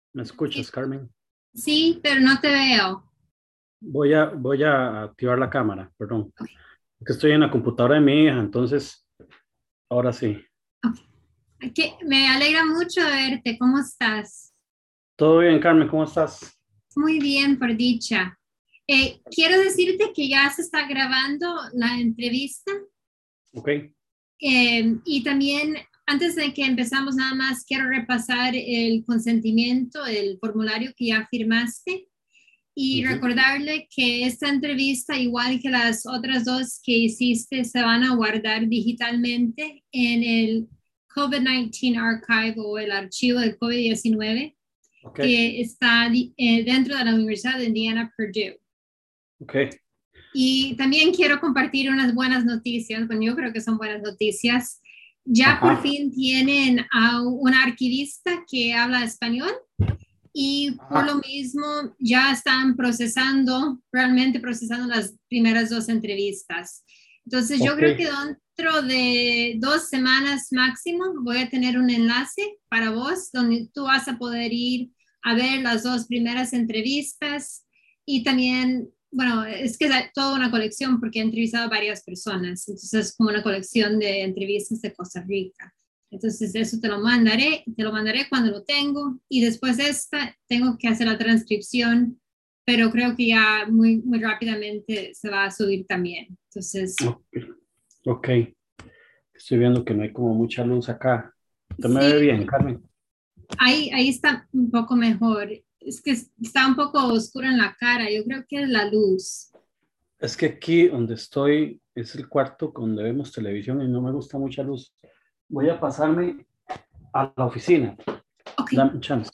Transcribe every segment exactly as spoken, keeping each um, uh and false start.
¿Me Sí, escuchas, Carmen? sí, pero no te veo. Voy a, voy a activar la cámara, perdón. Ok, Que estoy en la computadora de mi hija, entonces, ahora sí. ok. Que- me alegra mucho de verte. ¿Cómo estás? ¿Todo bien, Carmen? ¿Cómo estás? Muy bien, por dicha. Eh, quiero decirte que ya se está grabando la entrevista Ok. eh, y también antes de que empezamos nada más quiero repasar el consentimiento, el formulario que ya firmaste y Ujú. recordarle que esta entrevista, igual que las otras dos que hiciste, se van a guardar digitalmente en el COVID diecinueve Archive o el archivo del COVID diecinueve Ok. que está eh, dentro de la Universidad de Indiana, Purdue. Ok. Y también quiero compartir unas buenas noticias, bueno, yo creo que son buenas noticias. Ya por Ajá. fin tienen a una arquivista que habla español y por lo Ajá. mismo ya están procesando, realmente procesando las primeras dos entrevistas. Entonces yo Ok. creo que dentro de dos semanas máximo voy a tener un enlace para vos donde tú vas a poder ir a ver las dos primeras entrevistas y también, bueno, es que es toda una colección porque he entrevistado a varias personas, entonces es como una colección de entrevistas de Costa Rica. Entonces eso te lo mandaré, te lo mandaré cuando lo tengo y después de esta tengo que hacer la transcripción, pero creo que ya muy, muy rápidamente se va a subir también. Entonces, Ok. Ok. Estoy viendo que no hay como mucha luz acá. ¿Te me ve sí, bien, Carmen? ahí, ahí está un poco mejor. Es que está un poco oscuro en la cara, yo creo que es la luz. Es que aquí donde estoy es el cuarto donde vemos televisión y no me gusta mucha luz. Voy a pasarme a la oficina. Ok, Dame un chance.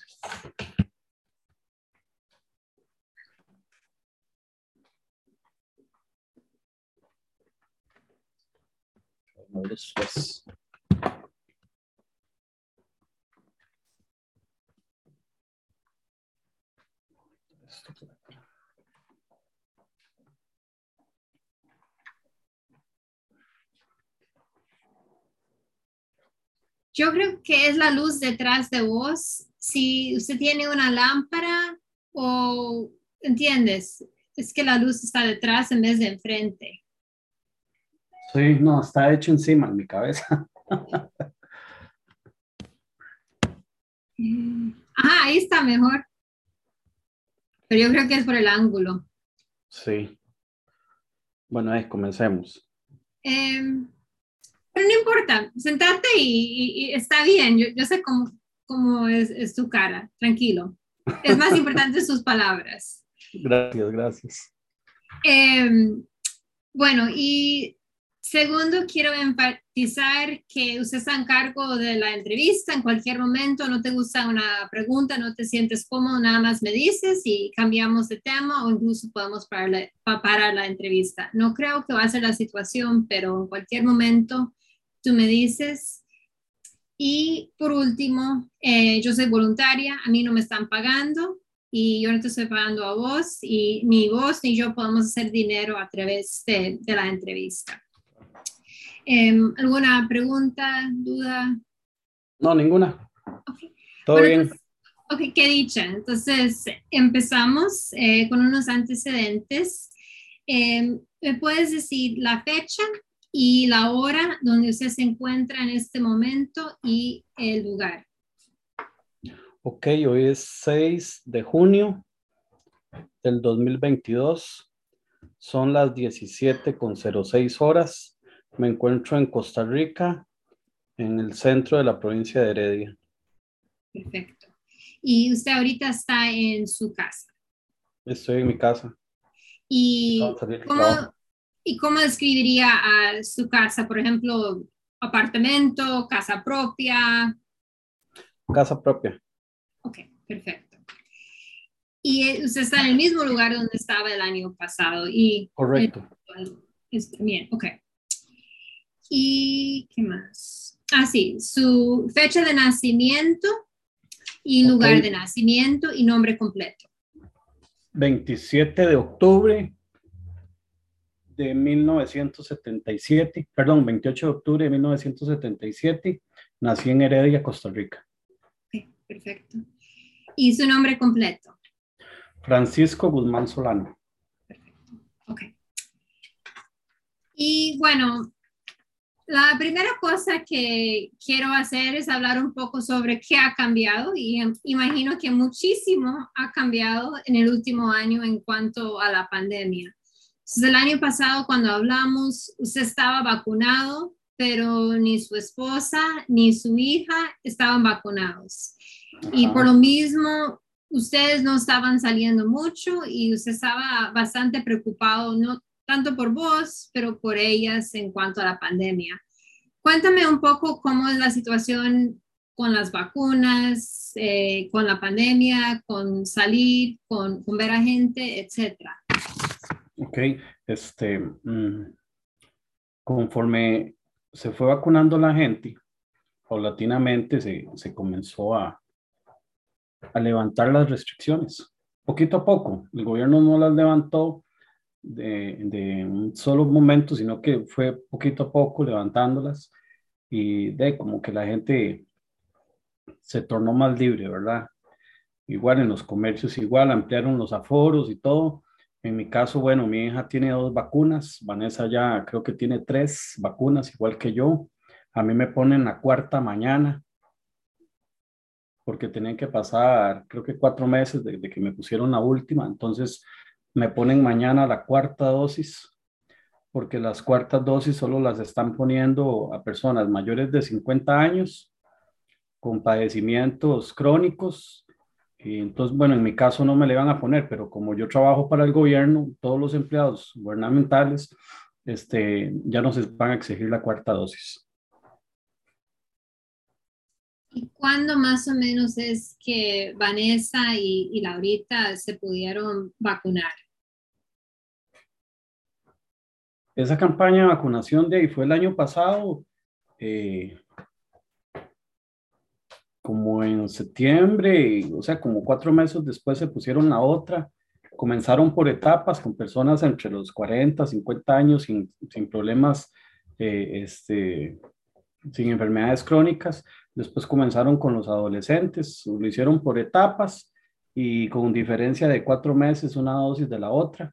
No, después. yo creo que es la luz detrás de vos. Si usted tiene una lámpara o, ¿entiendes? Es que la luz está detrás en vez de enfrente. Sí, no, está hecho encima en mi cabeza. Mm, Ajá, ahí está mejor, pero yo creo que es por el ángulo. Sí. Bueno, ahí comencemos. Eh, pero no importa, sentate y, y- y está bien, yo, yo sé cómo, cómo es, es tu cara, tranquilo. Es más importante sus palabras. Gracias, gracias. Eh, bueno, y segundo, quiero enfatizar que usted está en cargo de la entrevista en cualquier momento, no te gusta una pregunta, no te sientes cómodo, nada más me dices y cambiamos de tema o incluso podemos parar la, pa- parar la entrevista. No creo que va a ser la situación, pero en cualquier momento tú me dices. Y por último, eh, yo soy voluntaria, a mí no me están pagando y yo no te estoy pagando a vos y ni vos ni yo podemos hacer dinero a través de, de la entrevista. Eh, ¿Alguna pregunta, duda? No, ninguna. Okay. Todo Bueno, bien. entonces, ok, qué dicha. Entonces, empezamos eh, con unos antecedentes. Eh, ¿Me puedes decir la fecha y la hora donde usted se encuentra en este momento y el lugar? Ok, hoy es seis de junio del dos mil veintidós. Son las diecisiete con cero seis horas. Me encuentro en Costa Rica, en el centro de la provincia de Heredia. Perfecto. Y usted ahorita está en su casa. Estoy en mi casa. Acabo de ¿Y salir del cómo, trabajo. y cómo describiría a su casa? Por ejemplo, apartamento, casa propia. Casa propia. Ok, perfecto. Y eh, usted está en el mismo lugar donde estaba el año pasado y el, Correcto. es, bien, ok. ¿Y qué más? Ah, sí, su fecha de nacimiento y Ok. lugar de nacimiento y nombre completo. veintisiete de octubre de mil novecientos setenta y siete, perdón, veintiocho de octubre de mil novecientos setenta y siete, nací en Heredia, Costa Rica. Ok, perfecto. ¿Y su nombre completo? Francisco Guzmán Solano. Ok. Y bueno, la primera cosa que quiero hacer es hablar un poco sobre qué ha cambiado y imagino que muchísimo ha cambiado en el último año en cuanto a la pandemia. Entonces, el año pasado cuando hablamos, usted estaba vacunado, pero ni su esposa ni su hija estaban vacunados. Y por Ajá. lo mismo, ustedes no estaban saliendo mucho y usted estaba bastante preocupado, no tanto por vos, pero por ellas en cuanto a la pandemia. Cuéntame un poco cómo es la situación con las vacunas, eh, con la pandemia, con salir, con, con ver a gente, etcétera. Ok, este, mm, conforme se fue vacunando la gente, paulatinamente se, se comenzó a, a levantar las restricciones, poquito a poco. El gobierno no las levantó de, de un solo momento, sino que fue poquito a poco levantándolas y de como que la gente se tornó más libre, ¿verdad? Igual en los comercios, igual ampliaron los aforos y todo. En mi caso, bueno, mi hija tiene dos vacunas, Vanessa ya creo que tiene tres vacunas, igual que yo. A mí me ponen la cuarta mañana, porque tenían que pasar, creo que cuatro meses desde que me pusieron la última, entonces me ponen mañana la cuarta dosis, porque las cuartas dosis solo las están poniendo a personas mayores de cincuenta años con padecimientos crónicos. Y entonces, bueno, en mi caso no me le van a poner, pero como yo trabajo para el gobierno, todos los empleados gubernamentales, este, ya nos van a exigir la cuarta dosis. ¿Y cuándo más o menos es que Vanessa y, y Laurita se pudieron vacunar? Esa campaña de vacunación de ahí fue el año pasado, eh, como en septiembre, o sea, como cuatro meses después se pusieron la otra. Comenzaron por etapas con personas entre los cuarenta, cincuenta años sin, sin problemas, eh, este, sin enfermedades crónicas. Después comenzaron con los adolescentes, lo hicieron por etapas y con diferencia de cuatro meses una dosis de la otra.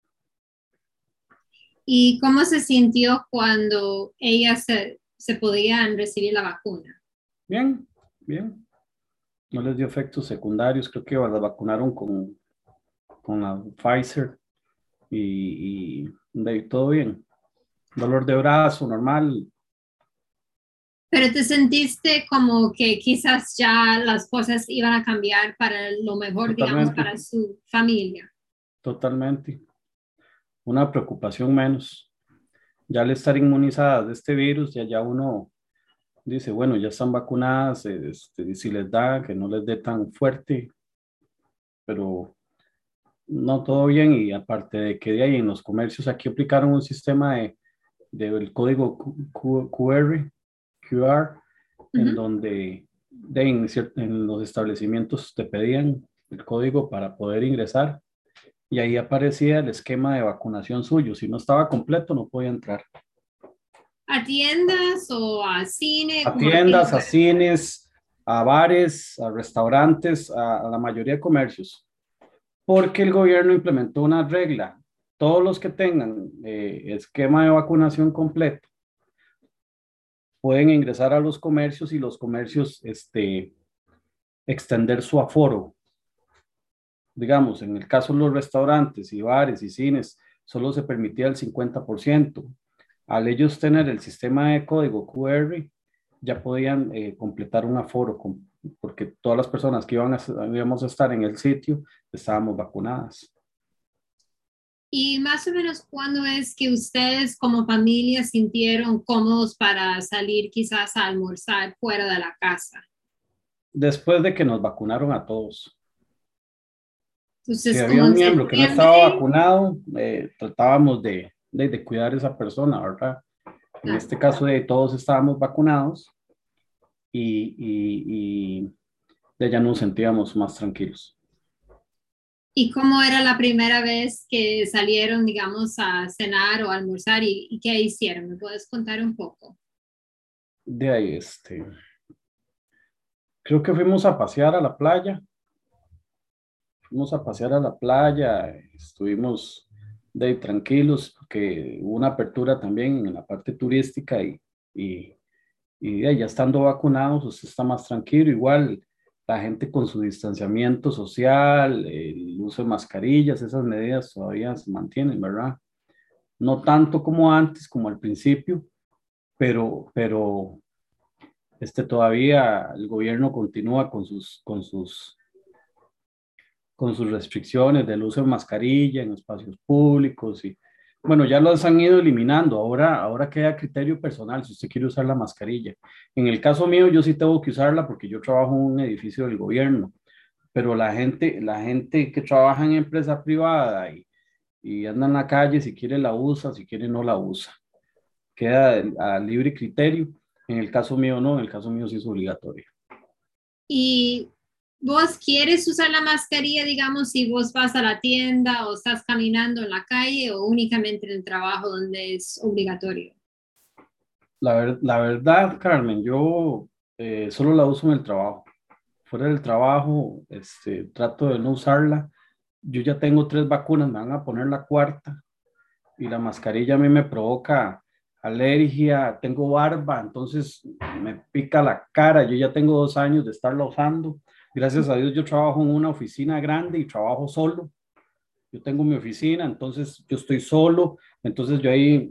¿Y cómo se sintió cuando ellas se, se podían recibir la vacuna? Bien, bien. No les dio efectos secundarios, creo que las vacunaron con, con la Pfizer y, y de ahí todo bien. Dolor de brazo, normal. Pero te sentiste como que quizás ya las cosas iban a cambiar para lo mejor, digamos, Totalmente, para su familia. totalmente. Una preocupación menos. Ya al estar inmunizadas de este virus, ya, ya uno dice, bueno, ya están vacunadas, este, si les da, que no les dé tan fuerte, pero no todo bien. Y aparte de que de ahí en los comercios aquí aplicaron un sistema de, del código Q- Q R, Q R, en Ujú. donde de, en, cier- en los establecimientos te pedían el código para poder ingresar y ahí aparecía el esquema de vacunación suyo. Si no estaba completo, no podía entrar. ¿A tiendas o a cine? A ¿Como a qué tiendas, a lugar? cines, a bares, a restaurantes, a, a la mayoría de comercios, porque el gobierno implementó una regla. Todos los que tengan eh, esquema de vacunación completo pueden ingresar a los comercios y los comercios este, extender su aforo. Digamos, en el caso de los restaurantes y bares y cines, solo se permitía el cincuenta por ciento. Al ellos tener el sistema de código Q R, ya podían eh, completar un aforo, con, porque todas las personas que iban a, íbamos a estar en el sitio estábamos vacunadas. Y más o menos, ¿cuándo es que ustedes como familia sintieron cómodos para salir quizás a almorzar fuera de la casa? Después de que nos vacunaron a todos. Si Entonces, había como un en miembro que no estaba septiembre, vacunado, eh, tratábamos de, de, de cuidar a esa persona, ¿verdad? En claro. este caso, de todos estábamos vacunados y, y, y de ya nos sentíamos más tranquilos. ¿Y cómo era la primera vez que salieron, digamos, a cenar o a almorzar y, y qué hicieron? ¿Me puedes contar un poco? De ahí, este, creo que fuimos a pasear a la playa fuimos a pasear a la playa, estuvimos de ahí tranquilos, porque hubo una apertura también en la parte turística y, y, y de ahí ya estando vacunados, usted está más tranquilo, igual la gente con su distanciamiento social, el uso de mascarillas, esas medidas todavía se mantienen, ¿verdad? No tanto como antes, como al principio, pero, pero este, todavía el gobierno continúa con sus, con sus, con sus restricciones del uso de mascarilla en espacios públicos y bueno, ya los han ido eliminando. Ahora, ahora queda criterio personal si usted quiere usar la mascarilla. En el caso mío, yo sí tengo que usarla porque yo trabajo en un edificio del gobierno, pero la gente, la gente que trabaja en empresa privada y, y anda en la calle, si quiere la usa, si quiere no la usa. Queda a libre criterio. En el caso mío no, en el caso mío sí es obligatorio. Y vos quieres usar la mascarilla, digamos, si vos vas a la tienda o estás caminando en la calle o únicamente en el trabajo donde es obligatorio. La, ver- la verdad, Carmen, yo eh, solo la uso en el trabajo. Fuera del trabajo, este, trato de no usarla. Yo ya tengo tres vacunas, me van a poner la cuarta y la mascarilla a mí me provoca alergia, tengo barba, entonces me pica la cara. Yo ya tengo dos años de estarla usando. Gracias a Dios yo trabajo en una oficina grande y trabajo solo. Yo tengo mi oficina, entonces yo estoy solo, entonces yo ahí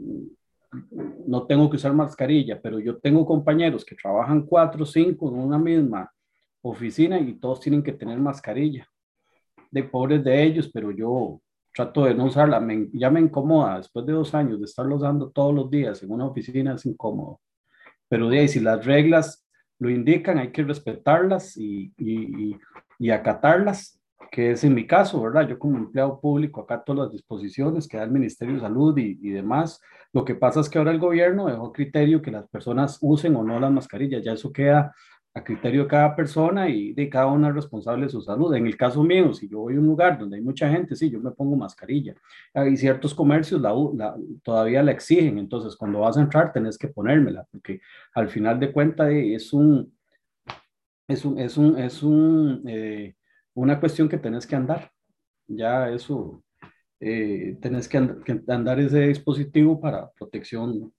no tengo que usar mascarilla, pero yo tengo compañeros que trabajan cuatro o cinco en una misma oficina y todos tienen que tener mascarilla. De pobres de ellos, pero yo trato de no usarla. Me, ya me incomoda después de dos años de estarlo usando todos los días en una oficina, es incómodo. Pero de ahí, si las reglas lo indican, hay que respetarlas y, y, y, y acatarlas, que es en mi caso, ¿verdad? Yo como empleado público acato las disposiciones que da el Ministerio de Salud y, y demás. Lo que pasa es que ahora el gobierno dejó criterio que las personas usen o no las mascarillas, ya eso queda a criterio de cada persona y de cada una es responsable de su salud. En el caso mío, si yo voy a un lugar donde hay mucha gente, sí, yo me pongo mascarilla. Hay ciertos comercios la, la, todavía la exigen, entonces cuando vas a entrar tenés que ponérmela, porque al final de cuentas eh, es un, es un, es un, es un, eh, una cuestión que tenés que andar. Ya eso, eh, tenés que, and que andar ese dispositivo para protección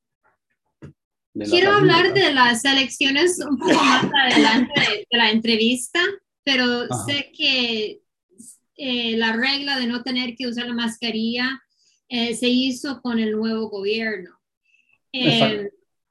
de la Quiero salud, hablar ¿verdad? de las elecciones un poco más adelante de, de la entrevista, pero Ajá, sé que eh, la regla de no tener que usar la mascarilla eh, se hizo con el nuevo gobierno. exacto. Eh,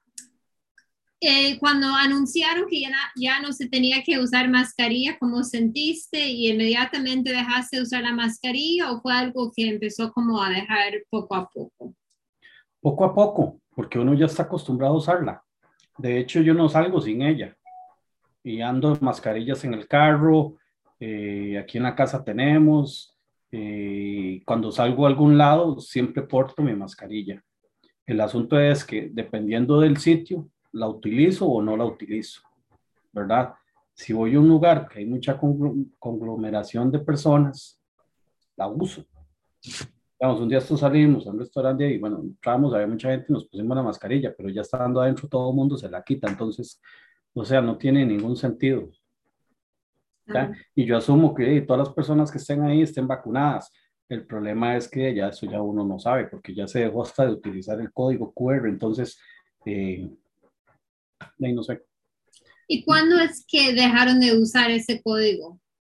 eh, cuando anunciaron que ya, ya no se tenía que usar mascarilla, ¿cómo sentiste? ¿Y inmediatamente dejaste de usar la mascarilla o fue algo que empezó como a dejar poco a poco? Poco a poco, porque uno ya está acostumbrado a usarla. De hecho, yo no salgo sin ella y ando mascarillas en el carro, eh, aquí en la casa tenemos, eh, cuando salgo a algún lado siempre porto mi mascarilla. El asunto es que dependiendo del sitio, la utilizo o no la utilizo, ¿verdad? Si voy a un lugar que hay mucha conglomeración de personas, la uso. Digamos, un día esto salimos a un restaurante y bueno, entramos, había mucha gente y nos pusimos la mascarilla, pero ya estando adentro todo el mundo se la quita, entonces, o sea, no tiene ningún sentido. ¿Ya? Y yo asumo que todas las personas que estén ahí estén vacunadas. El problema es que ya eso ya uno no sabe, porque ya se dejó hasta de utilizar el código Q R, entonces, eh, ahí no sé, ¿Y cuándo es que dejaron de usar ese código?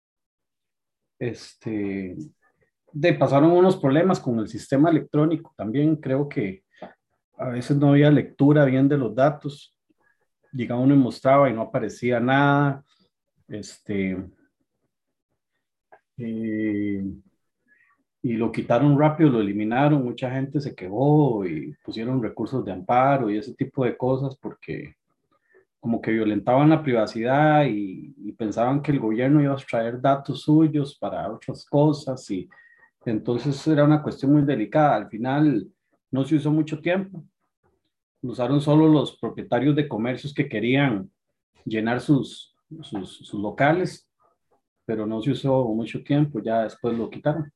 este, de, pasaron unos problemas con el sistema electrónico, también creo que a veces no había lectura bien de los datos, llegaba uno y mostraba y no aparecía nada, este, eh, y lo quitaron rápido, lo eliminaron, mucha gente se quejó y pusieron recursos de amparo y ese tipo de cosas porque como que violentaban la privacidad y, y pensaban que el gobierno iba a extraer datos suyos para otras cosas y entonces era una cuestión muy delicada. Al final no se usó mucho tiempo, lo usaron solo los propietarios de comercios que querían llenar sus, sus, sus locales, pero no se usó mucho tiempo, ya después lo quitaron.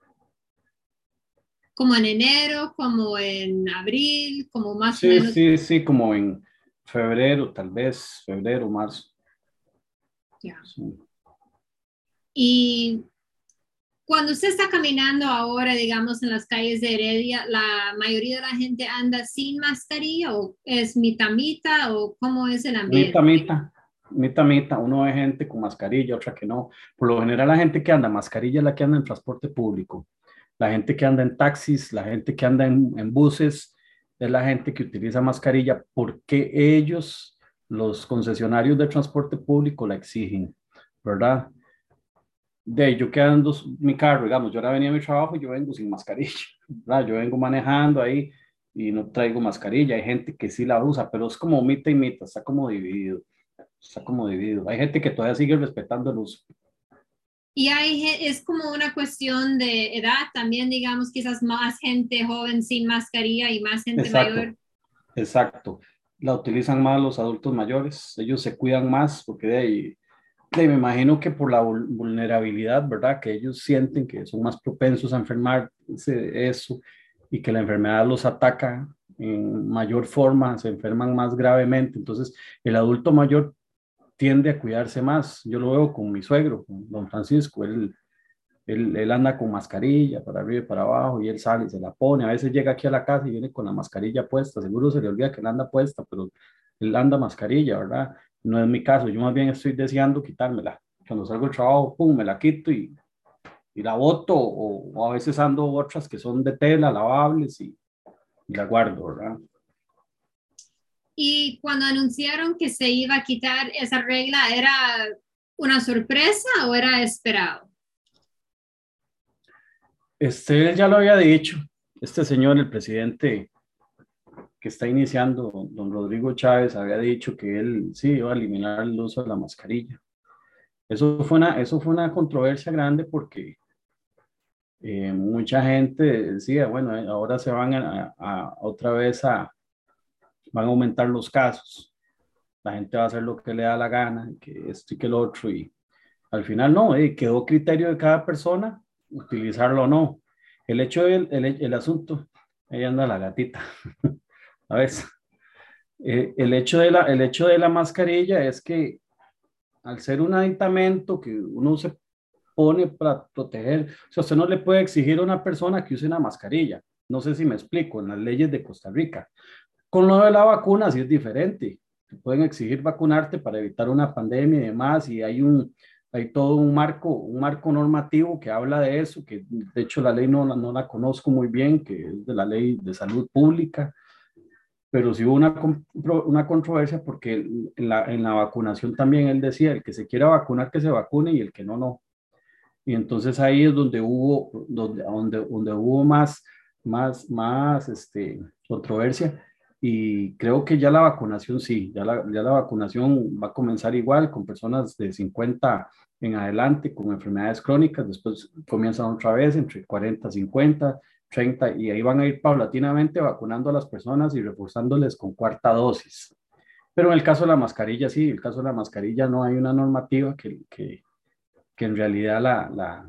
¿Como en enero, como en abril, como más o Sí, menos? sí, sí, como en febrero, tal vez, febrero, marzo. Ya. Sí. Y Cuando usted está caminando ahora, digamos, en las calles de Heredia, ¿la mayoría de la gente anda sin mascarilla o es mitad mitad o cómo es el Mita, ambiente? mita, mita, mita, uno ve gente con mascarilla, otra que no. Por lo general la gente que anda mascarilla es la que anda en transporte público. La gente que anda en taxis, la gente que anda en, en buses, es la gente que utiliza mascarilla porque ellos, los concesionarios de transporte público, la exigen, ¿verdad? De ahí, yo que ando mi carro, digamos, yo ahora venía a mi trabajo y yo vengo sin mascarilla, ¿verdad? Yo vengo manejando ahí y no traigo mascarilla. Hay gente que sí la usa, pero es como mita y mita, está como dividido, está como dividido. Hay gente que todavía sigue respetando el uso. Y hay, ge- es como una cuestión de edad también, digamos, quizás más gente joven sin mascarilla y más gente mayor. Exacto, exacto. La utilizan más los adultos mayores, ellos se cuidan más porque de ahí, de ahí me imagino que por la vul- vulnerabilidad, ¿verdad? Que ellos sienten que son más propensos a enfermar eso y que la enfermedad los ataca en mayor forma, se enferman más gravemente. Entonces, el adulto mayor tiende a cuidarse más. Yo lo veo con mi suegro, con don Francisco, él él, él anda con mascarilla para arriba y para abajo y él sale y se la pone. A veces llega aquí a la casa y viene con la mascarilla puesta. Seguro se le olvida que él anda puesta, pero él anda mascarilla, ¿verdad? No es mi caso. Yo más bien estoy deseando quitármela. Cuando salgo del trabajo, pum, me la quito y, y la boto o, o a veces ando otras que son de tela, lavables y, y la guardo, ¿verdad? Y cuando anunciaron que se iba a quitar esa regla, ¿era una sorpresa o era esperado? Este, él ya lo había dicho. Este señor, el presidente que está iniciando, don Rodrigo Chávez, había dicho que él sí iba a eliminar el uso de la mascarilla. Eso fue una, eso fue una controversia grande porque eh, mucha gente decía, bueno, eh, ahora se van a, a- otra vez a, van a aumentar los casos, la gente va a hacer lo que le da la gana, que esto y que lo otro, y al final no, eh, quedó criterio de cada persona utilizarlo o no. El hecho del el, el asunto, ahí anda la gatita, a ver, eh, el hecho de la, el hecho de la mascarilla es que al ser un aditamento que uno se pone para proteger. O sea, usted no le puede exigir a una persona que use una mascarilla. No sé si me explico, en las leyes de Costa Rica. Con lo de la vacuna sí es diferente. Te pueden exigir vacunarte para evitar una pandemia y demás, y hay un, hay todo un marco, un marco normativo que habla de eso, que de hecho la ley no, no la conozco muy bien, que es de la ley de salud pública, pero sí hubo una, una controversia porque en la, en la vacunación también él decía, el que se quiera vacunar que se vacune y el que no, no. Y entonces ahí es donde hubo, donde, donde, donde hubo más, más, más este, controversia. Y creo que ya la vacunación sí, ya la, ya la vacunación va a comenzar igual con personas de cincuenta en adelante con enfermedades crónicas, después comienzan otra vez entre cuarenta, cincuenta, treinta y ahí van a ir paulatinamente vacunando a las personas y reforzándoles con cuarta dosis. Pero en el caso de la mascarilla, sí, en el caso de la mascarilla no hay una normativa que, que, que en realidad la, la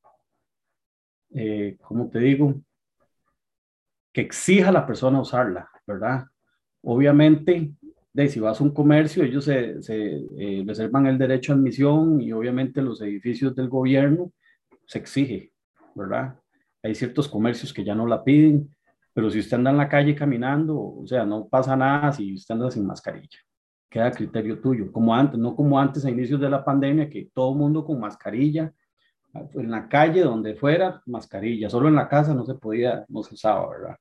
eh, ¿cómo te digo? Que exija a la persona usarla, ¿verdad? Obviamente, de, si vas a un comercio, ellos se, se eh, reservan el derecho a admisión y obviamente los edificios del gobierno se exige, ¿verdad? Hay ciertos comercios que ya no la piden, pero si usted anda en la calle caminando, o sea, no pasa nada si usted anda sin mascarilla. Queda a criterio tuyo, como antes, no como antes a inicios de la pandemia, que todo el mundo con mascarilla, en la calle, donde fuera, mascarilla, solo en la casa no se podía, no se usaba, ¿verdad?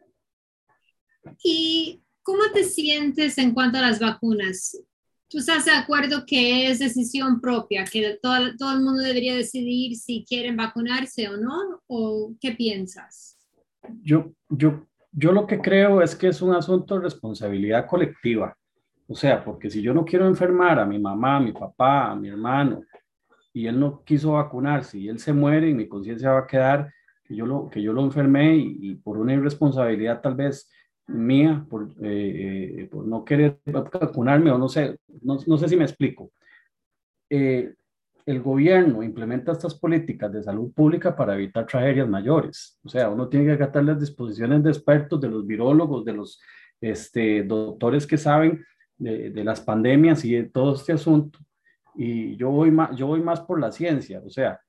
¿Y cómo te sientes en cuanto a las vacunas? ¿Tú estás de acuerdo que es decisión propia, que todo, todo el mundo debería decidir si quieren vacunarse o no? ¿O qué piensas? Yo, yo, yo lo que creo es que es un asunto de responsabilidad colectiva, o sea, porque si yo no quiero enfermar a mi mamá, a mi papá, a mi hermano, y él no quiso vacunarse y él se muere y mi conciencia va a quedar que yo lo, que yo lo enfermé y, y por una irresponsabilidad tal vez mía, por, eh, eh, por no querer vacunarme o no sé, no, no sé si me explico. Eh, el gobierno implementa estas políticas de salud pública para evitar tragedias mayores. O sea, uno tiene que acatar las disposiciones de expertos, de los virólogos, de los este, doctores que saben de, de las pandemias y de todo este asunto. Y yo voy más, yo voy más por la ciencia. O sea,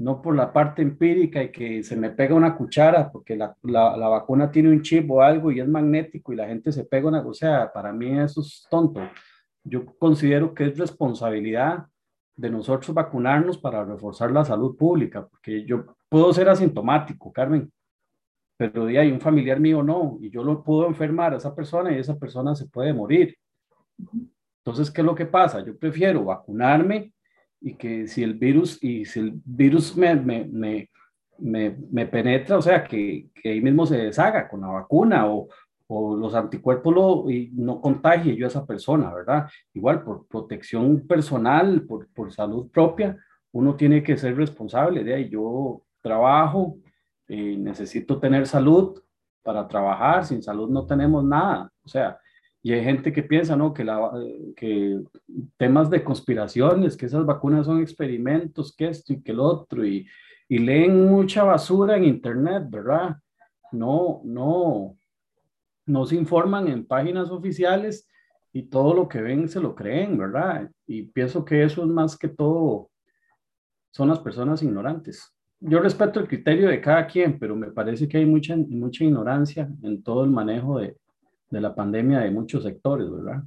no por la parte empírica y que se me pega una cuchara, porque la, la, la vacuna tiene un chip o algo y es magnético y la gente se pega una, o sea, para mí eso es tonto. Yo considero que es responsabilidad de nosotros vacunarnos para reforzar la salud pública, porque yo puedo ser asintomático, Carmen, pero de ahí un familiar mío no, y yo lo puedo enfermar a esa persona y esa persona se puede morir. Entonces, ¿qué es lo que pasa? Yo prefiero vacunarme y que si el virus, y si el virus me, me, me, me, me penetra, o sea, que, que ahí mismo se deshaga con la vacuna o, o los anticuerpos lo, y no contagie yo a esa persona, ¿verdad? Igual por protección personal, por, por salud propia, uno tiene que ser responsable de ahí. Yo trabajo, eh, necesito tener salud para trabajar, sin salud no tenemos nada, o sea, y hay gente que piensa, ¿no? Que, la, que temas de conspiraciones, que esas vacunas son experimentos, que esto y que el otro, y, y leen mucha basura en internet, ¿verdad? No, no, no se informan en páginas oficiales y todo lo que ven se lo creen, ¿verdad? Y pienso que eso es más que todo, son las personas ignorantes. Yo respeto el criterio de cada quien, pero me parece que hay mucha, mucha ignorancia en todo el manejo de, de la pandemia de muchos sectores, ¿verdad?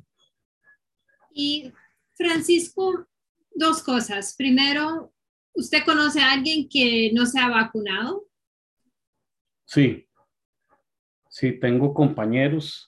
Y Francisco, dos cosas. Primero, ¿usted conoce a alguien que no se ha vacunado? Sí, sí, tengo compañeros.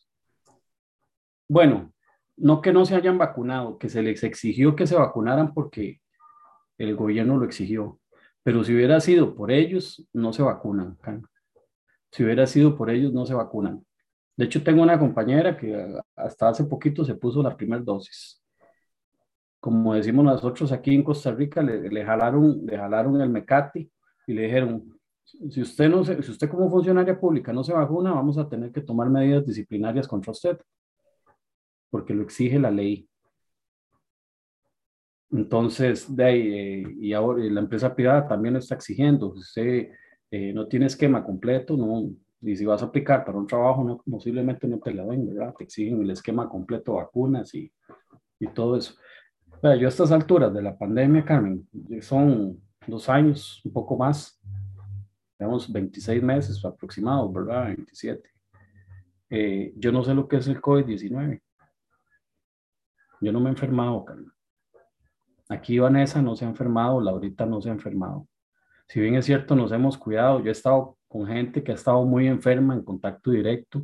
Bueno, no que no se hayan vacunado, que se les exigió que se vacunaran porque el gobierno lo exigió. Pero si hubiera sido por ellos, no se vacunan. Can. Si hubiera sido por ellos, no se vacunan. De hecho, tengo una compañera que hasta hace poquito se puso la primera dosis. Como decimos nosotros aquí en Costa Rica, le, le jalaron, le jalaron el mecate y le dijeron, si usted no se, si usted como funcionaria pública no se vacuna, vamos a tener que tomar medidas disciplinarias contra usted, porque lo exige la ley. Entonces, de ahí, eh, y ahora y la empresa privada también lo está exigiendo. Si usted eh, no tiene esquema completo, no, y si vas a aplicar para un trabajo, no, posiblemente no te la den, ¿verdad? Te exigen el esquema completo, vacunas y, y todo eso. Vea, yo a estas alturas de la pandemia, Carmen, son dos años, un poco más, digamos veintiséis meses aproximados, ¿verdad? veintisiete. Eh, yo no sé lo que es el COVID diecinueve. Yo no me he enfermado, Carmen. Aquí Vanessa no se ha enfermado, Laurita no se ha enfermado. Si bien es cierto, nos hemos cuidado. Yo he estado con gente que ha estado muy enferma en contacto directo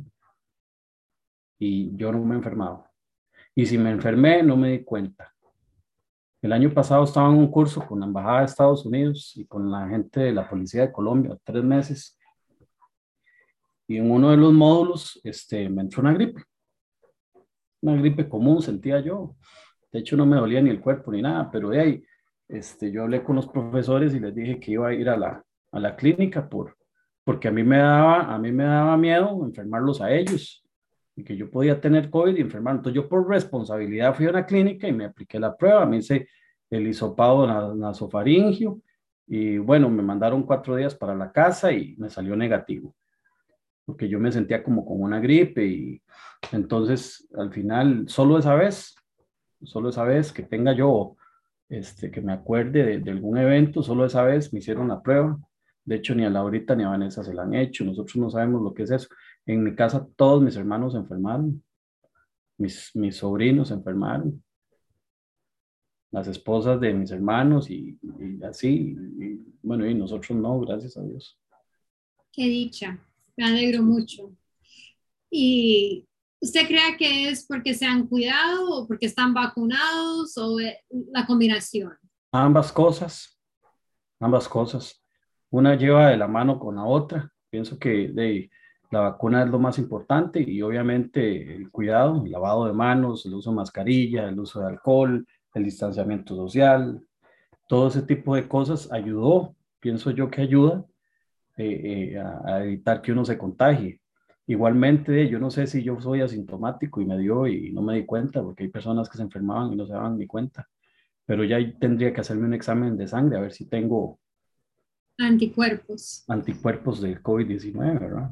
y yo no me he enfermado. Y si me enfermé, no me di cuenta. El año pasado estaba en un curso con la Embajada de Estados Unidos y con la gente de la Policía de Colombia, tres meses, y en uno de los módulos este, me entró una gripe, una gripe común sentía yo. De hecho, no me dolía ni el cuerpo ni nada, pero de ahí este, yo hablé con los profesores y les dije que iba a ir a la, a la clínica por, porque a mí me daba, a mí me daba miedo enfermarlos a ellos y que yo podía tener COVID y enfermar. Entonces yo por responsabilidad fui a una clínica y me apliqué la prueba, me hice el hisopado nasofaringio y bueno, me mandaron cuatro días para la casa y me salió negativo, porque yo me sentía como con una gripe y entonces al final, solo esa vez, solo esa vez que tenga yo, este, que me acuerde de, de algún evento, solo esa vez me hicieron la prueba. De hecho, ni a Laurita ni a Vanessa se la han hecho. Nosotros no sabemos lo que es eso. En mi casa todos mis hermanos se enfermaron, mis, mis sobrinos se enfermaron, las esposas de mis hermanos y, y así. Y, bueno, y nosotros no, gracias a Dios. Qué dicha, me alegro mucho. ¿Y usted cree que es porque se han cuidado o porque están vacunados o la combinación? Ambas cosas, ambas cosas. Una lleva de la mano con la otra. Pienso que de, la vacuna es lo más importante y obviamente el cuidado, el lavado de manos, el uso de mascarilla, el uso de alcohol, el distanciamiento social, todo ese tipo de cosas ayudó, pienso yo que ayuda eh, eh, a, a evitar que uno se contagie. Igualmente, yo no sé si yo soy asintomático y me dio y no me di cuenta, porque hay personas que se enfermaban y no se daban ni cuenta, pero ya tendría que hacerme un examen de sangre a ver si tengo Anticuerpos. anticuerpos del COVID diecinueve, ¿verdad?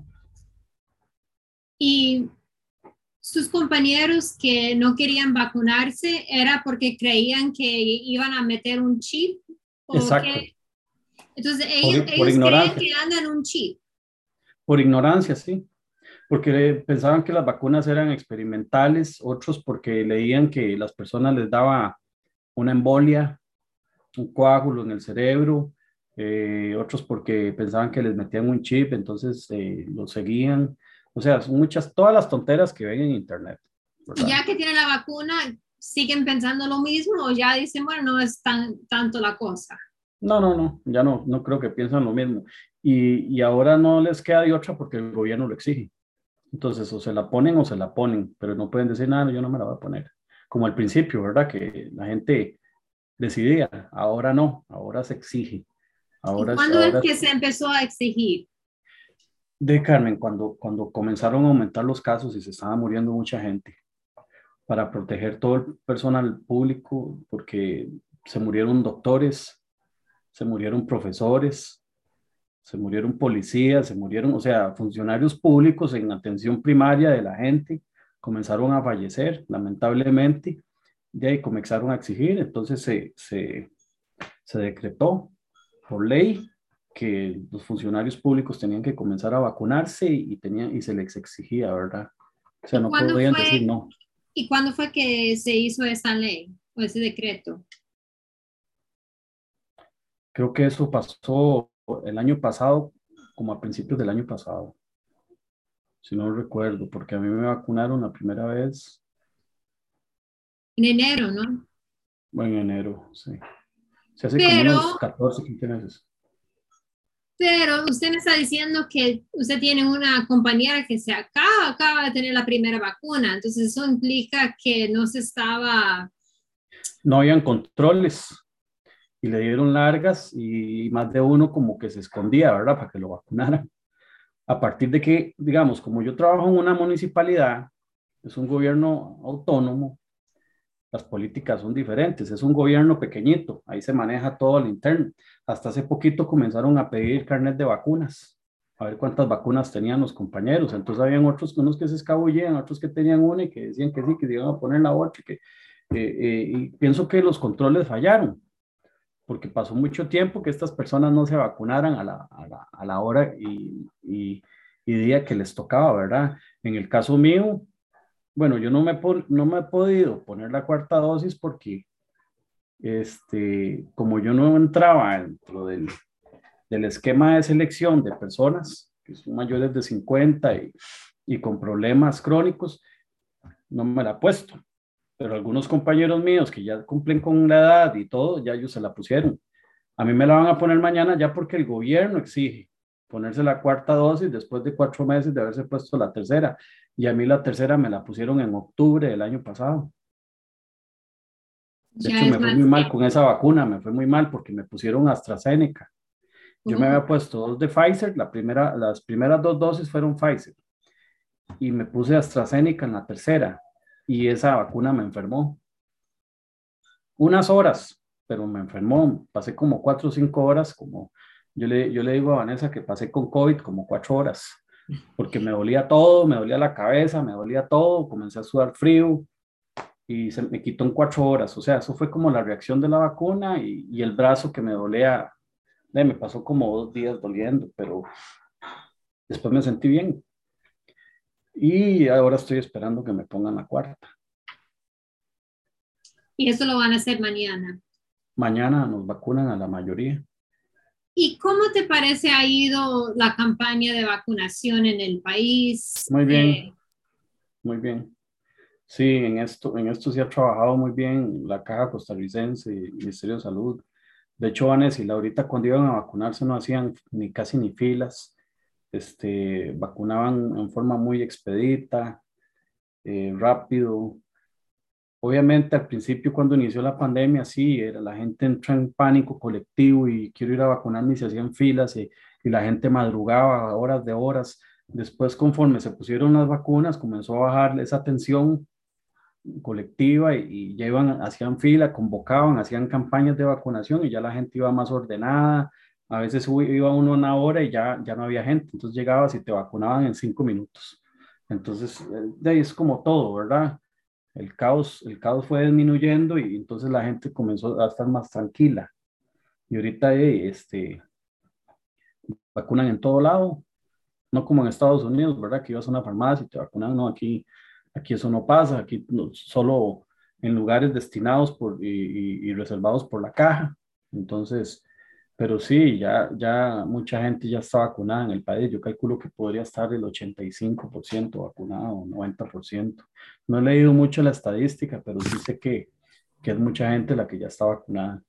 Y sus compañeros que no querían vacunarse, ¿era porque creían que iban a meter un chip? ¿O Exacto. qué? Entonces, ellos, por, por ellos creen ignorancia, que andan un chip. por ignorancia, sí, porque pensaban que las vacunas eran experimentales, otros porque leían que las personas les daba una embolia, un coágulo en el cerebro, eh, otros porque pensaban que les metían un chip, entonces eh, lo seguían. O sea, son muchas, todas las tonteras que ven en internet, Y ¿verdad? ya que tienen la vacuna, siguen pensando lo mismo o ya dicen, bueno, no es tan, tanto la cosa. No, no, no, ya no, no creo que piensan lo mismo. Y, y ahora no les queda de otra porque el gobierno lo exige. Entonces, o se la ponen o se la ponen, pero no pueden decir nada, no, yo no me la voy a poner. Como al principio, ¿verdad? Que la gente decidía, ahora no, ahora se exige. ¿Y Ahora es, cuándo es ahora que se empezó a exigir? de Carmen, cuando, cuando comenzaron a aumentar los casos y se estaba muriendo mucha gente, para proteger todo el personal público, porque se murieron doctores, se murieron profesores, se murieron policías, se murieron, o sea, funcionarios públicos en atención primaria de la gente, comenzaron a fallecer, lamentablemente, de ahí comenzaron a exigir, entonces se, se, se decretó por ley que los funcionarios públicos tenían que comenzar a vacunarse y, tenían, y se les exigía, ¿verdad? O sea, ¿Y no cuándo podían decir fue, no. y cuándo fue que se hizo esa ley o ese decreto? Creo que eso pasó el año pasado, como a principios del año pasado, si no recuerdo, porque a mí me vacunaron la primera vez, En enero, ¿no? bueno, en enero, sí. Se hace como Pero, unos catorce quince meses. pero usted me está diciendo que usted tiene una compañera que se acaba, acaba de tener la primera vacuna, entonces eso implica que no se estaba. No habían controles y le dieron largas y más de uno como que se escondía, ¿verdad? Para que lo vacunaran. A partir de que, digamos, como yo trabajo en una municipalidad, es un gobierno autónomo, las políticas son diferentes, es un gobierno pequeñito, ahí se maneja todo al interno. Hasta hace poquito comenzaron a pedir carnet de vacunas, a ver cuántas vacunas tenían los compañeros. Entonces habían otros unos que se escabullían, otros que tenían una y que decían que sí, que se iban a poner la otra. Que, eh, eh, y pienso que los controles fallaron, porque pasó mucho tiempo que estas personas no se vacunaran a la, a la, a la hora y, y, y día que les tocaba, ¿verdad? En el caso mío, bueno, yo no me, no me he podido poner la cuarta dosis porque, este, como yo no entraba dentro del, del esquema de selección de personas que son mayores de cincuenta y, y con problemas crónicos, no me la he puesto. Pero algunos compañeros míos que ya cumplen con la edad y todo, ya ellos se la pusieron. A mí me la van a poner mañana ya porque el gobierno exige ponerse la cuarta dosis después de cuatro meses de haberse puesto la tercera. Y a mí la tercera me la pusieron en octubre del año pasado. De Ya hecho, es me fue más muy mal con tiempo. esa vacuna, me fue muy mal porque me pusieron AstraZeneca. Yo me Oh, había puesto dos de Pfizer, la primera, las primeras dos dosis fueron Pfizer y me puse AstraZeneca en la tercera y esa vacuna me enfermó. Unas horas, pero me enfermó. Pasé como cuatro o cinco horas, como yo le, yo le digo a Vanessa que pasé con COVID como cuatro horas, porque me dolía todo, me dolía la cabeza, me dolía todo, comencé a sudar frío y se me quitó en cuatro horas. O sea, eso fue como la reacción de la vacuna y, y el brazo que me dolía, eh, me pasó como dos días doliendo, pero después me sentí bien y ahora estoy esperando que me pongan la cuarta. y eso lo van a hacer mañana. Mañana nos vacunan a la mayoría. ¿Y cómo te parece ha ido la campaña de vacunación en el país? Muy bien, Eh, muy bien. Sí, en esto, en esto sí ha trabajado muy bien la Caja Costarricense y el Ministerio de Salud. De hecho, Vanessa y Laurita cuando iban a vacunarse no hacían ni casi ni filas, este, vacunaban en forma muy expedita, eh, rápido. Obviamente al principio cuando inició la pandemia, sí, era, la gente entra en pánico colectivo y quiero ir a vacunarme y se hacían filas y, y la gente madrugaba horas de horas. Después, conforme se pusieron las vacunas, comenzó a bajar esa tensión colectiva y, y ya iban, hacían fila, convocaban, hacían campañas de vacunación y ya la gente iba más ordenada. A veces iba uno una hora y ya, ya no había gente, entonces llegabas y te vacunaban en cinco minutos. Entonces, eh, de ahí es como todo, ¿verdad? El caos, el caos fue disminuyendo y entonces la gente comenzó a estar más tranquila. Y ahorita, eh, este, vacunan en todo lado, no como en Estados Unidos, ¿verdad? Que ibas a una farmacia y te vacunan, no, aquí, aquí eso no pasa, aquí no- solo en lugares destinados por, y, y- y reservados por la caja. Entonces, pero sí, ya, ya mucha gente ya está vacunada en el país. Yo calculo que podría estar el ochenta y cinco por ciento vacunado, noventa por ciento. No he leído mucho la estadística, pero sí sé que, que es mucha gente la que ya está vacunada.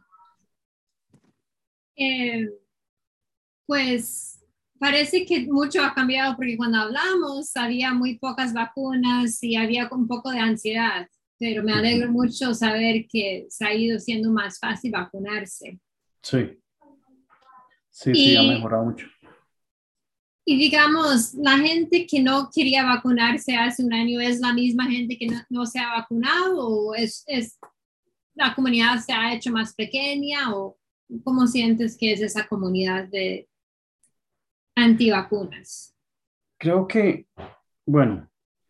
Eh, pues parece que mucho ha cambiado porque cuando hablamos había muy pocas vacunas y había un poco de ansiedad, pero me Ujú. alegro mucho saber que se ha ido siendo más fácil vacunarse. Sí, sí, sí, ha Y, mejorado mucho. y digamos, la gente que no quería vacunarse hace un año es la misma gente que no, no se ha vacunado o es, es la comunidad se ha hecho más pequeña o cómo sientes que es esa comunidad de antivacunas. Creo que, bueno,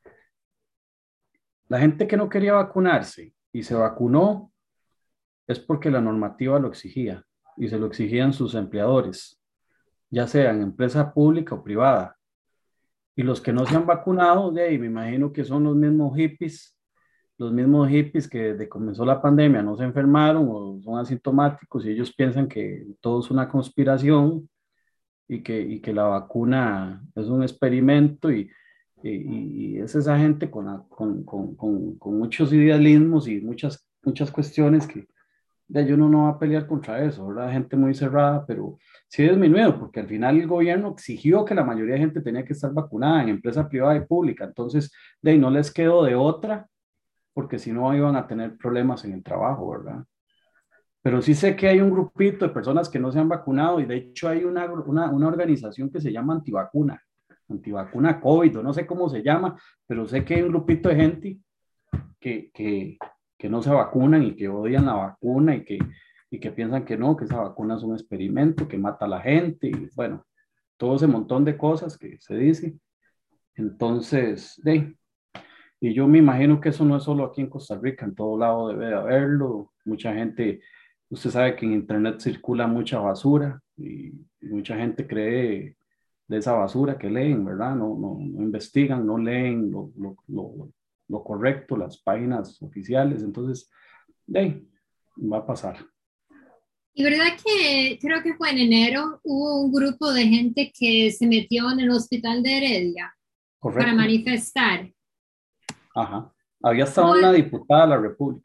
la gente que no quería vacunarse y se vacunó es porque la normativa lo exigía y se lo exigían sus empleadores, ya sean empresa pública o privada. Y los que no se han vacunado, de ahí me imagino que son los mismos hippies, los mismos hippies que desde que comenzó la pandemia no se enfermaron o son asintomáticos y ellos piensan que todo es una conspiración y que, y que la vacuna es un experimento y, y, y es esa gente con, la- con, con, con, con muchos idealismos y muchas, muchas cuestiones que de ahí uno no va a pelear contra eso, ¿verdad? Gente muy cerrada, pero sí disminuido, porque al final el gobierno exigió que la mayoría de gente tenía que estar vacunada en empresa privada y pública, entonces de ahí no les quedó de otra, porque si no iban a tener problemas en el trabajo, ¿verdad? Pero sí sé que hay un grupito de personas que no se han vacunado y de hecho hay una, una, una organización que se llama antivacuna, antivacuna COVID, o no sé cómo se llama, pero sé que hay un grupito de gente que, que, que no se vacunan y que odian la vacuna y que, y que piensan que no, que esa vacuna es un experimento, que mata a la gente y bueno, todo ese montón de cosas que se dice. Entonces, de, y yo me imagino que eso no es solo aquí en Costa Rica, en todo lado debe de haberlo. Mucha gente, usted sabe que en Internet circula mucha basura y, y mucha gente cree de esa basura que leen, ¿verdad? No, no, no investigan, no leen lo, lo, lo, lo correcto, las páginas oficiales. Entonces, de ahí va a pasar. Y verdad que creo que fue en enero, hubo un grupo de gente que se metió en el hospital de Heredia para Correcto. manifestar. Ajá. Había estado una ¿Cómo- diputada de la República.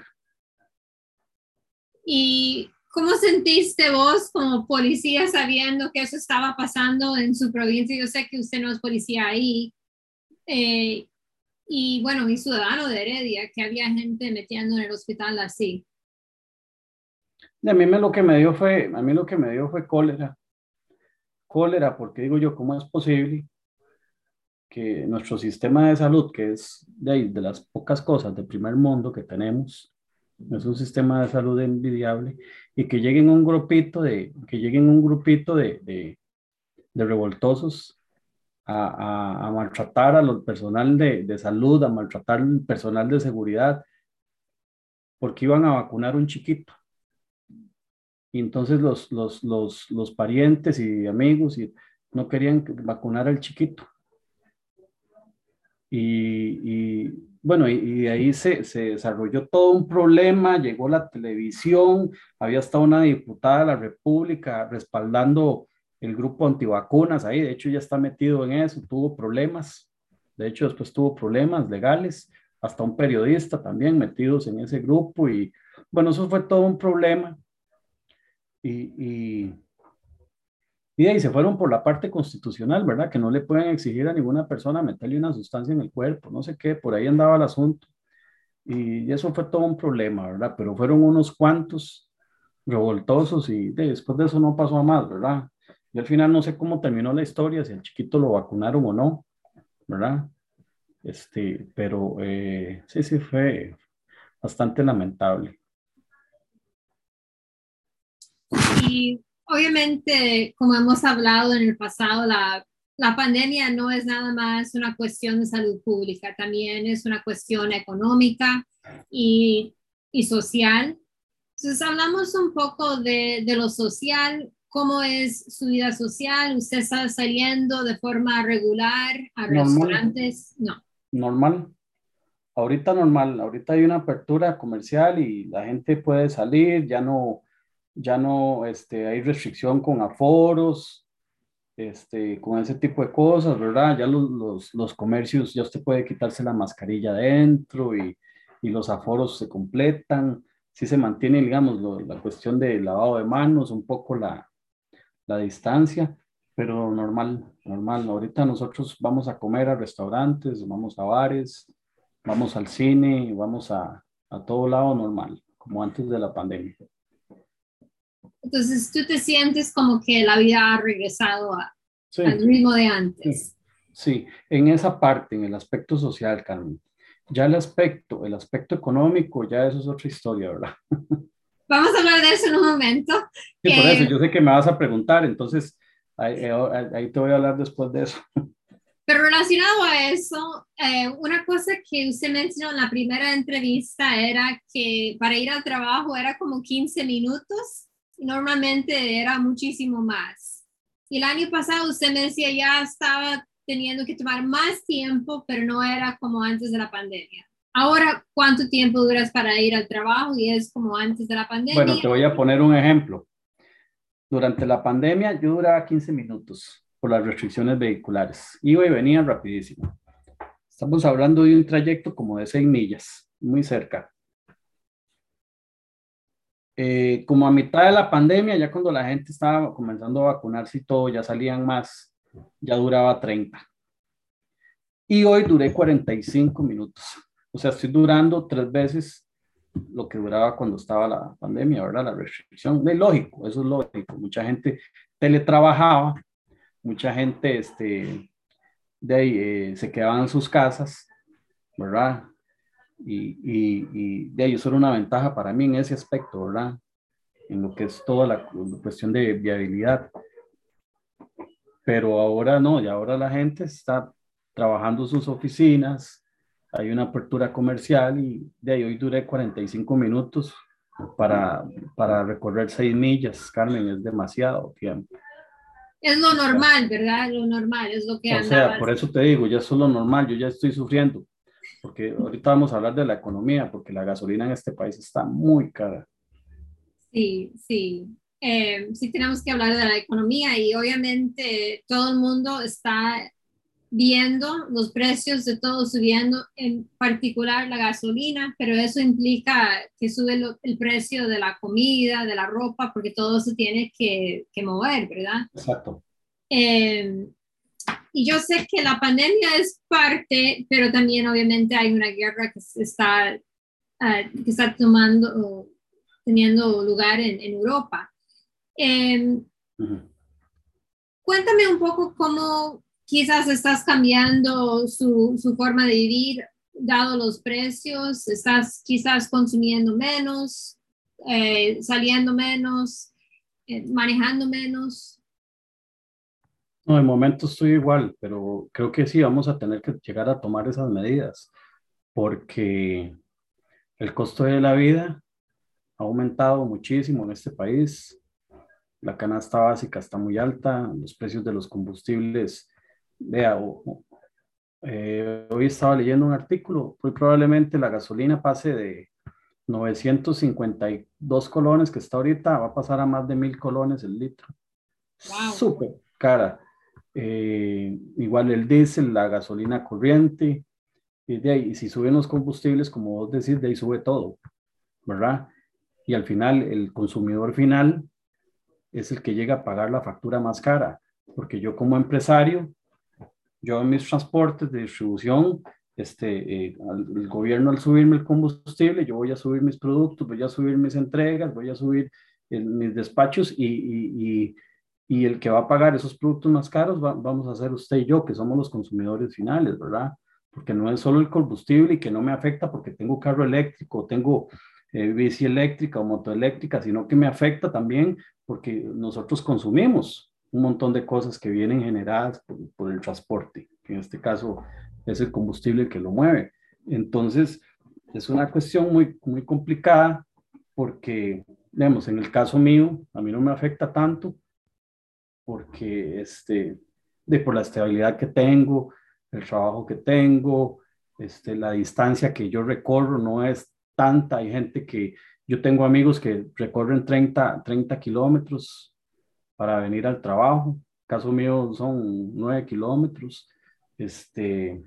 ¿Y cómo sentiste vos como policía sabiendo que eso estaba pasando en su provincia? Yo sé que usted no es policía ahí. eh, y bueno, mi ciudadano de Heredia, que había gente metiendo en el hospital así. Y a mí me, lo que me dio fue, a mí lo que me dio fue cólera. Cólera, porque digo yo, ¿cómo es posible que nuestro sistema de salud, que es de, ahí, de las pocas cosas de primer mundo que tenemos, es un sistema de salud envidiable, y que lleguen un grupito de, que lleguen un grupito de, de, de revoltosos a, a, a maltratar a los personal de, de salud, a maltratar al personal de seguridad, porque iban a vacunar un chiquito? Y entonces los, los, los, los parientes y amigos y no querían vacunar al chiquito. Y, y, bueno, y, y de ahí se, se desarrolló todo un problema, llegó la televisión, había estado una diputada de la República respaldando el grupo antivacunas ahí, de hecho ya está metido en eso, tuvo problemas, de hecho después tuvo problemas legales, hasta un periodista también metidos en ese grupo y bueno, eso fue todo un problema y, y y de ahí se fueron por la parte constitucional, ¿verdad? Que no le pueden exigir a ninguna persona meterle una sustancia en el cuerpo, no sé qué, por ahí andaba el asunto. Y eso fue todo un problema, ¿verdad? Pero fueron unos cuantos revoltosos y de, después de eso no pasó a más, ¿verdad? Y al final no sé cómo terminó la historia, si al chiquito lo vacunaron o no, ¿verdad? Este, pero eh, sí, sí, fue bastante lamentable. Y obviamente, como hemos hablado en el pasado, la, la pandemia no es nada más una cuestión de salud pública, también es una cuestión económica y, y social. Entonces, hablamos un poco de, de lo social. ¿cómo es su vida social? ¿Usted está saliendo de forma regular a Normal, restaurantes? No. normal. Ahorita normal, ahorita hay una apertura comercial y la gente puede salir, ya no, ya no, este, hay restricción con aforos, este, con ese tipo de cosas, ¿verdad? Ya los, los, los comercios, ya usted puede quitarse la mascarilla adentro y, y los aforos se completan. Sí se mantiene, digamos, lo- la cuestión de lavado de manos, un poco la, la distancia, pero normal, normal. Ahorita nosotros vamos a comer a restaurantes, vamos a bares, vamos al cine, vamos a, a todo lado normal, como antes de la pandemia. Entonces, ¿tú te sientes como que la vida ha regresado a- al Sí, ritmo de sí, antes? sí, en esa parte, en el aspecto social, Carmen. Ya el aspecto, el aspecto económico, ya eso es otra historia, ¿verdad? Vamos a hablar de eso en un momento. Sí, por eso, Eh, yo sé que me vas a preguntar, entonces ahí, ahí- ahí te voy a hablar después de eso. pero relacionado a eso, eh, una cosa que usted mencionó en la primera entrevista era que para ir al trabajo era como quince minutos y normalmente era muchísimo más. Y el año pasado usted me decía ya estaba teniendo que tomar más tiempo, pero no era como antes de la pandemia. Ahora, ¿cuánto tiempo duras para ir al trabajo? Y es como antes de la Bueno, pandemia. te voy a poner un ejemplo. Durante la pandemia yo duraba quince minutos por las restricciones vehiculares. Iba y venía rapidísimo. Estamos hablando de un trayecto como de seis millas, muy cerca. Eh, como a mitad de la pandemia, ya cuando la gente estaba comenzando a vacunarse y todo, ya salían más, ya duraba treinta. Y hoy duré cuarenta y cinco minutos. O sea, estoy durando tres veces lo que duraba cuando estaba la pandemia, ¿verdad? La restricción. Es lógico, eso es lógico. Mucha gente teletrabajaba, mucha gente este, de ahí, eh, se quedaban en sus casas, ¿verdad? Y, y, y de ahí eso era una ventaja para mí en ese aspecto, ¿verdad? En lo que es toda la, la cuestión de viabilidad. Pero ahora no, y ahora la gente está trabajando en sus oficinas, hay una apertura comercial y de ahí hoy duré cuarenta y cinco minutos para, para recorrer seis millas, Carmen, es demasiado tiempo. Es lo O sea, normal, ¿verdad? Lo normal es lo que o sea, andabas. por eso te digo, ya eso es lo normal, yo ya estoy sufriendo, porque ahorita vamos a hablar de la economía, porque la gasolina en este país está muy cara. Sí, sí. Eh, sí tenemos que hablar de la economía y obviamente todo el mundo está viendo los precios de todo subiendo, en particular la gasolina, pero eso implica que sube lo- el precio de la comida, de la ropa, porque todo se tiene que, que mover, ¿verdad? Exacto. Eh, y yo sé que la pandemia es parte, pero también obviamente hay una guerra que se está, eh, que está tomando o teniendo lugar en, en Europa. Eh, Ujú. Cuéntame un poco cómo quizás estás cambiando su, su forma de vivir, dado los precios, estás quizás consumiendo menos, eh, saliendo menos, eh, manejando menos. No, de momento estoy igual, pero creo que sí vamos a tener que llegar a tomar esas medidas, porque el costo de la vida ha aumentado muchísimo en este país. La canasta básica está muy alta, los precios de los combustibles. Vea, o- o- eh, hoy estaba leyendo un artículo, muy probablemente la gasolina pase de novecientos cincuenta y dos colones que está ahorita, va a pasar a más de mil colones el litro. Wow. Súper cara. Eh, igual el diésel, la gasolina corriente, y de ahí, y si suben los combustibles, como vos decís, de ahí sube todo, ¿verdad? Y al final, el consumidor final es el que llega a pagar la factura más cara, porque yo como empresario, yo en mis transportes de distribución, este, eh, al, el gobierno al subirme el combustible, yo voy a subir mis productos, voy a subir mis entregas, voy a subir el, mis despachos y, y, y, y, el que va a pagar esos productos más caros va, vamos a ser usted y yo, que somos los consumidores finales, ¿verdad? Porque no es solo el combustible y que no me afecta porque tengo carro eléctrico, tengo eh, bici eléctrica o moto eléctrica, sino que me afecta también porque nosotros consumimos un montón de cosas que vienen generadas por, por el transporte, que en este caso es el combustible que lo mueve. Entonces, es una cuestión muy, muy complicada porque, digamos, en el caso mío, a mí no me afecta tanto porque este, de por la estabilidad que tengo, el trabajo que tengo, este, la distancia que yo recorro no es tanta. Hay gente que, yo tengo amigos que recorren treinta treinta kilómetros para venir al trabajo. Caso mío son nueve kilómetros. Este,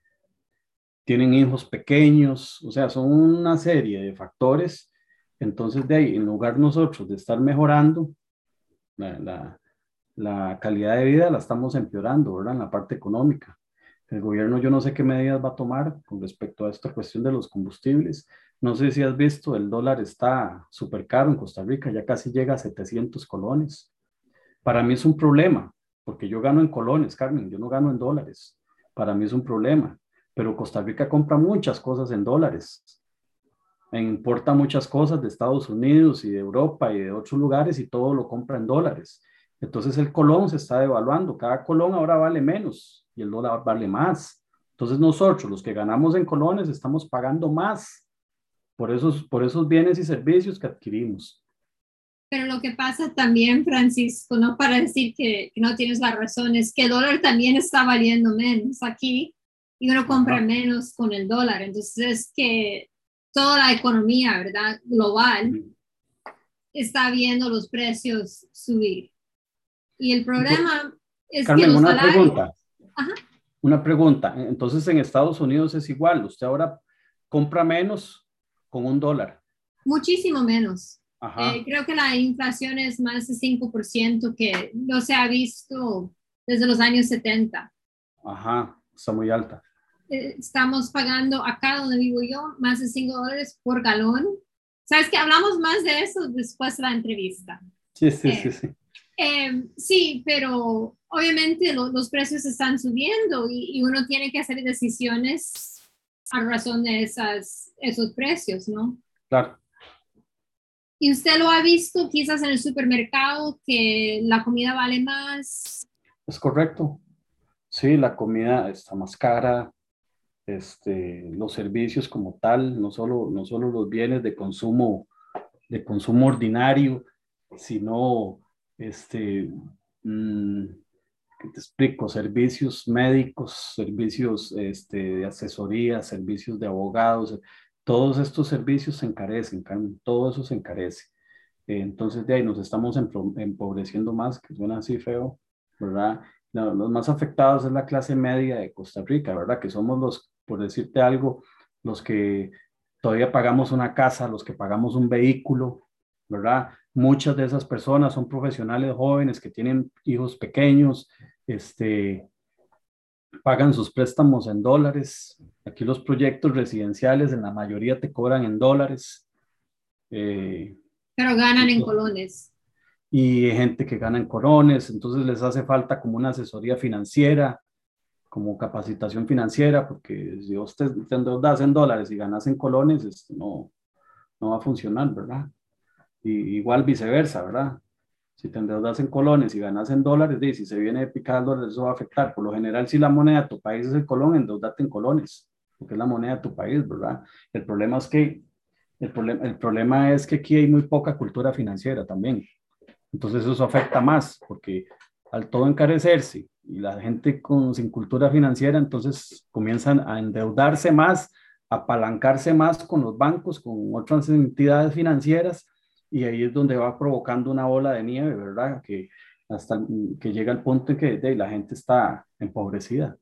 tienen hijos pequeños, o sea, son una serie de factores. Entonces, de ahí, en lugar nosotros de estar mejorando la, la, la calidad de vida, la estamos empeorando, ¿verdad? En la parte económica. El gobierno, yo no sé qué medidas va a tomar con respecto a esta cuestión de los combustibles. No sé si has visto, el dólar está súper caro en Costa Rica, ya casi llega a setecientos colones. Para mí es un problema, porque yo gano en colones, Carmen, yo no gano en dólares. Para mí es un problema, pero Costa Rica compra muchas cosas en dólares, e importa muchas cosas de Estados Unidos y de Europa y de otros lugares y todo lo compra en dólares. Entonces el colón se está devaluando, cada colón ahora vale menos y el dólar vale más. Entonces nosotros, los que ganamos en colones, estamos pagando más por esos, por esos bienes y servicios que adquirimos. Pero lo que pasa también, Francisco, no para decir que, que no tienes la razón, es que el dólar también está valiendo menos aquí y uno compra Ajá. menos con el dólar. Entonces es que toda la economía, ¿verdad? Global está viendo los precios subir. Y el problema es que Carmen, los una salarios, pregunta. ajá, Una pregunta. Entonces en Estados Unidos es igual. Usted ahora compra menos con un dólar. muchísimo menos. Eh, Ajá, creo que la inflación es más de cinco por ciento que no se ha visto desde los años setenta. ajá. Está muy alta. Eh, estamos pagando acá donde vivo yo más de cinco dólares por galón. Sabes que hablamos más de eso después de la entrevista. Sí, sí, sí, Eh, sí. eh, sí, pero obviamente lo, los precios están subiendo y, y, uno tiene que hacer decisiones a razón de esas, esos precios, ¿no? Claro. ¿Y usted lo ha visto quizás en el supermercado que la comida vale más? Es correcto. Sí, la comida está más cara. Este, los servicios como tal, no solo, no solo los bienes de consumo, de consumo ordinario, sino este, mmm, ¿qué te explico? Servicios médicos, servicios este, de asesoría, servicios de abogados, todos estos servicios se encarecen, Carmen, todo eso se encarece. Eh, entonces de ahí nos estamos empro- empobreciendo más, que suena así feo, ¿verdad? No, los más afectados es la clase media de Costa Rica, ¿verdad? Que somos los, por decirte algo, los que todavía pagamos una casa, los que pagamos un vehículo, ¿verdad? Muchas de esas personas son profesionales jóvenes que tienen hijos pequeños, este, pagan sus préstamos en dólares. Aquí los proyectos residenciales en la mayoría te cobran en dólares. Eh, Pero ganan en colones. y gente que gana en colones, entonces les hace falta como una asesoría financiera, como capacitación financiera, porque si usted te endeudas en dólares y ganas en colones, este, no, no va a funcionar, ¿verdad? Y, igual viceversa, ¿verdad? Si te endeudas en colones y ganas en dólares, y si se viene de picada el dólar, eso va a afectar. Por lo general, si la moneda de tu país es el colón, endeudate en colones, porque es la moneda de tu país, ¿verdad? El problema es que, el problema, el problema es que aquí hay muy poca cultura financiera también. Entonces eso afecta más, porque al todo encarecerse y la gente con, sin cultura financiera, entonces comienzan a endeudarse más, a apalancarse más con los bancos, con otras entidades financieras, y ahí es donde va provocando una bola de nieve, ¿verdad? Que hasta que llega al punto en que de, la gente está empobrecida.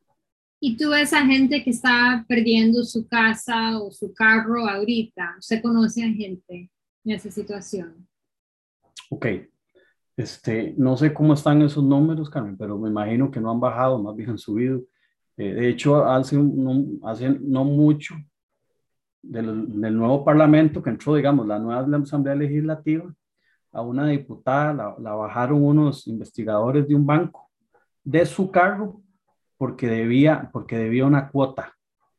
Y tú ves a gente que está perdiendo su casa o su carro ahorita. ¿Usted conoce a gente en esa situación? Ok, este, no sé cómo están esos números, Carmen, pero me imagino que no han bajado, más bien han subido. Eh, de hecho, hace, un, hace no mucho, del, del nuevo parlamento que entró, digamos, la nueva Asamblea Legislativa, a una diputada la, la bajaron unos investigadores de un banco de su cargo porque debía, porque debía una cuota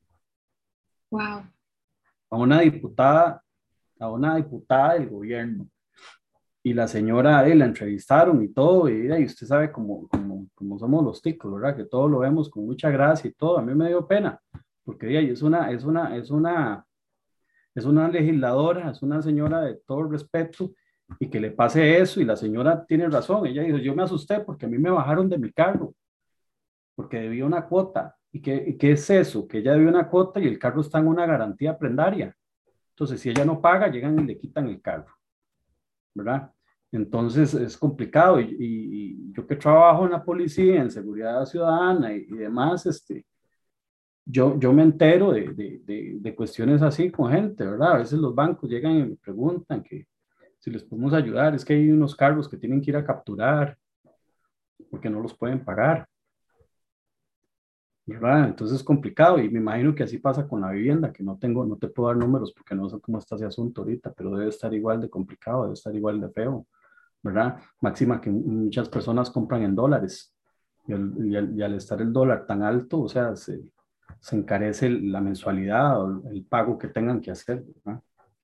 Wow. a una diputada, a una diputada del gobierno. Y la señora, eh, la entrevistaron y todo, y, y usted sabe cómo, cómo, cómo somos los ticos, ¿verdad? Que todo lo vemos con mucha gracia y todo. A mí me dio pena, porque y, es una, es una, es una, es una legisladora, es una señora de todo respeto, y que le pase eso, y la señora tiene razón, ella dijo, yo me asusté porque a mí me bajaron de mi carro, porque debía una cuota. ¿Y qué, y qué es eso? Que ella debía una cuota y el carro está en una garantía prendaria. Entonces, si ella no paga, llegan y le quitan el carro, ¿verdad? Entonces es complicado y, y- y yo que trabajo en la policía, en seguridad ciudadana y, y demás, este, yo, yo me entero de, de, de, de cuestiones así con gente, ¿verdad? A veces los bancos llegan y me preguntan que si les podemos ayudar, es que hay unos cargos que tienen que ir a capturar porque no los pueden pagar, ¿verdad? Entonces es complicado y me imagino que así pasa con la vivienda, que no tengo, no te puedo dar números porque no sé cómo está ese asunto ahorita, pero debe estar igual de complicado, debe estar igual de feo, ¿verdad? Máxima que muchas personas compran en dólares y al, y al, y al estar el dólar tan alto, o sea, se, se encarece la mensualidad o el pago que tengan que hacer, ¿verdad?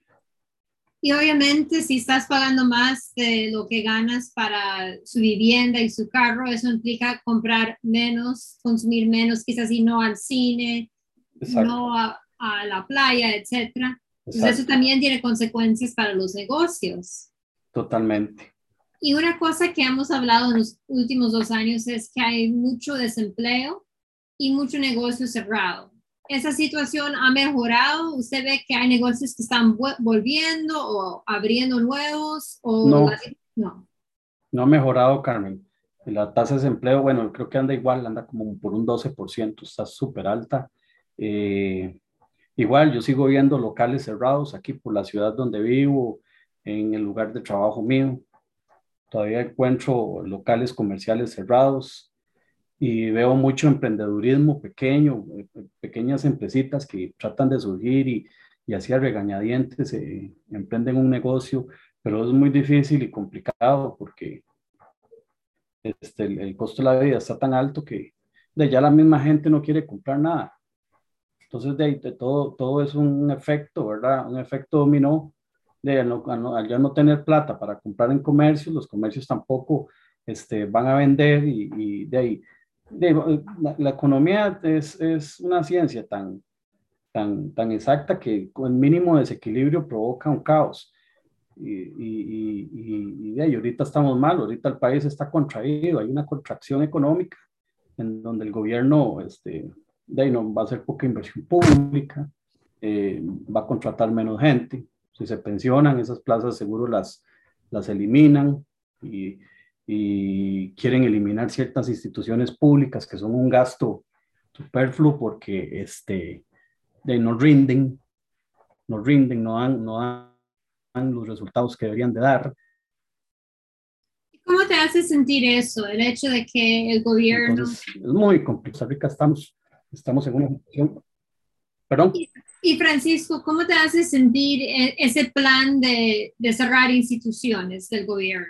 Y obviamente si estás pagando más de lo que ganas para su vivienda y su carro, eso implica comprar menos, consumir menos, quizás y no al cine, Exacto, no a, a la playa, etcétera. Entonces eso exacto, también tiene consecuencias para los negocios. totalmente. Y una cosa que hemos hablado en los últimos dos años es que hay mucho desempleo y mucho negocio cerrado. ¿Esa situación ha mejorado? ¿Usted ve que hay negocios que están volviendo o abriendo nuevos? O la... No, No. no ha mejorado, Carmen. La tasa de desempleo, bueno, creo que anda igual, anda como por un doce por ciento, está súper alta. Eh, Igual, yo sigo viendo locales cerrados aquí por la ciudad donde vivo, en el lugar de trabajo mío. Todavía encuentro locales comerciales cerrados y veo mucho emprendedurismo pequeño, eh, pequeñas empresitas que tratan de surgir y, y así a regañadientes eh, emprenden un negocio, pero es muy difícil y complicado porque este, el, el costo de la vida está tan alto que de ya la misma gente no quiere comprar nada. Entonces, de, de todo, todo es un efecto, ¿verdad? Un efecto dominó de al no, al no- al ya no tener plata para comprar en comercios, los comercios tampoco este, van a vender y, y de ahí, de, la, la economía es, es una ciencia tan, tan, tan exacta que con el mínimo desequilibrio provoca un caos. Y, y, y, y de ahí, ahorita estamos mal, ahorita el país está contraído, hay una contracción económica en donde el gobierno este, de ahí no va a hacer poca inversión pública, eh, va a contratar menos gente, si se pensionan, esas plazas seguro las, las eliminan y, y quieren eliminar ciertas instituciones públicas que son un gasto superfluo porque este, de no rinden, no rinden, no dan, no dan los resultados que deberían de dar. ¿Cómo te hace sentir eso, el hecho de que el gobierno... Entonces, es muy complicado. Costa Rica estamos, estamos en una situación, perdón. Y, y Francisco, ¿cómo te hace sentir e- ese plan de, de cerrar instituciones del gobierno?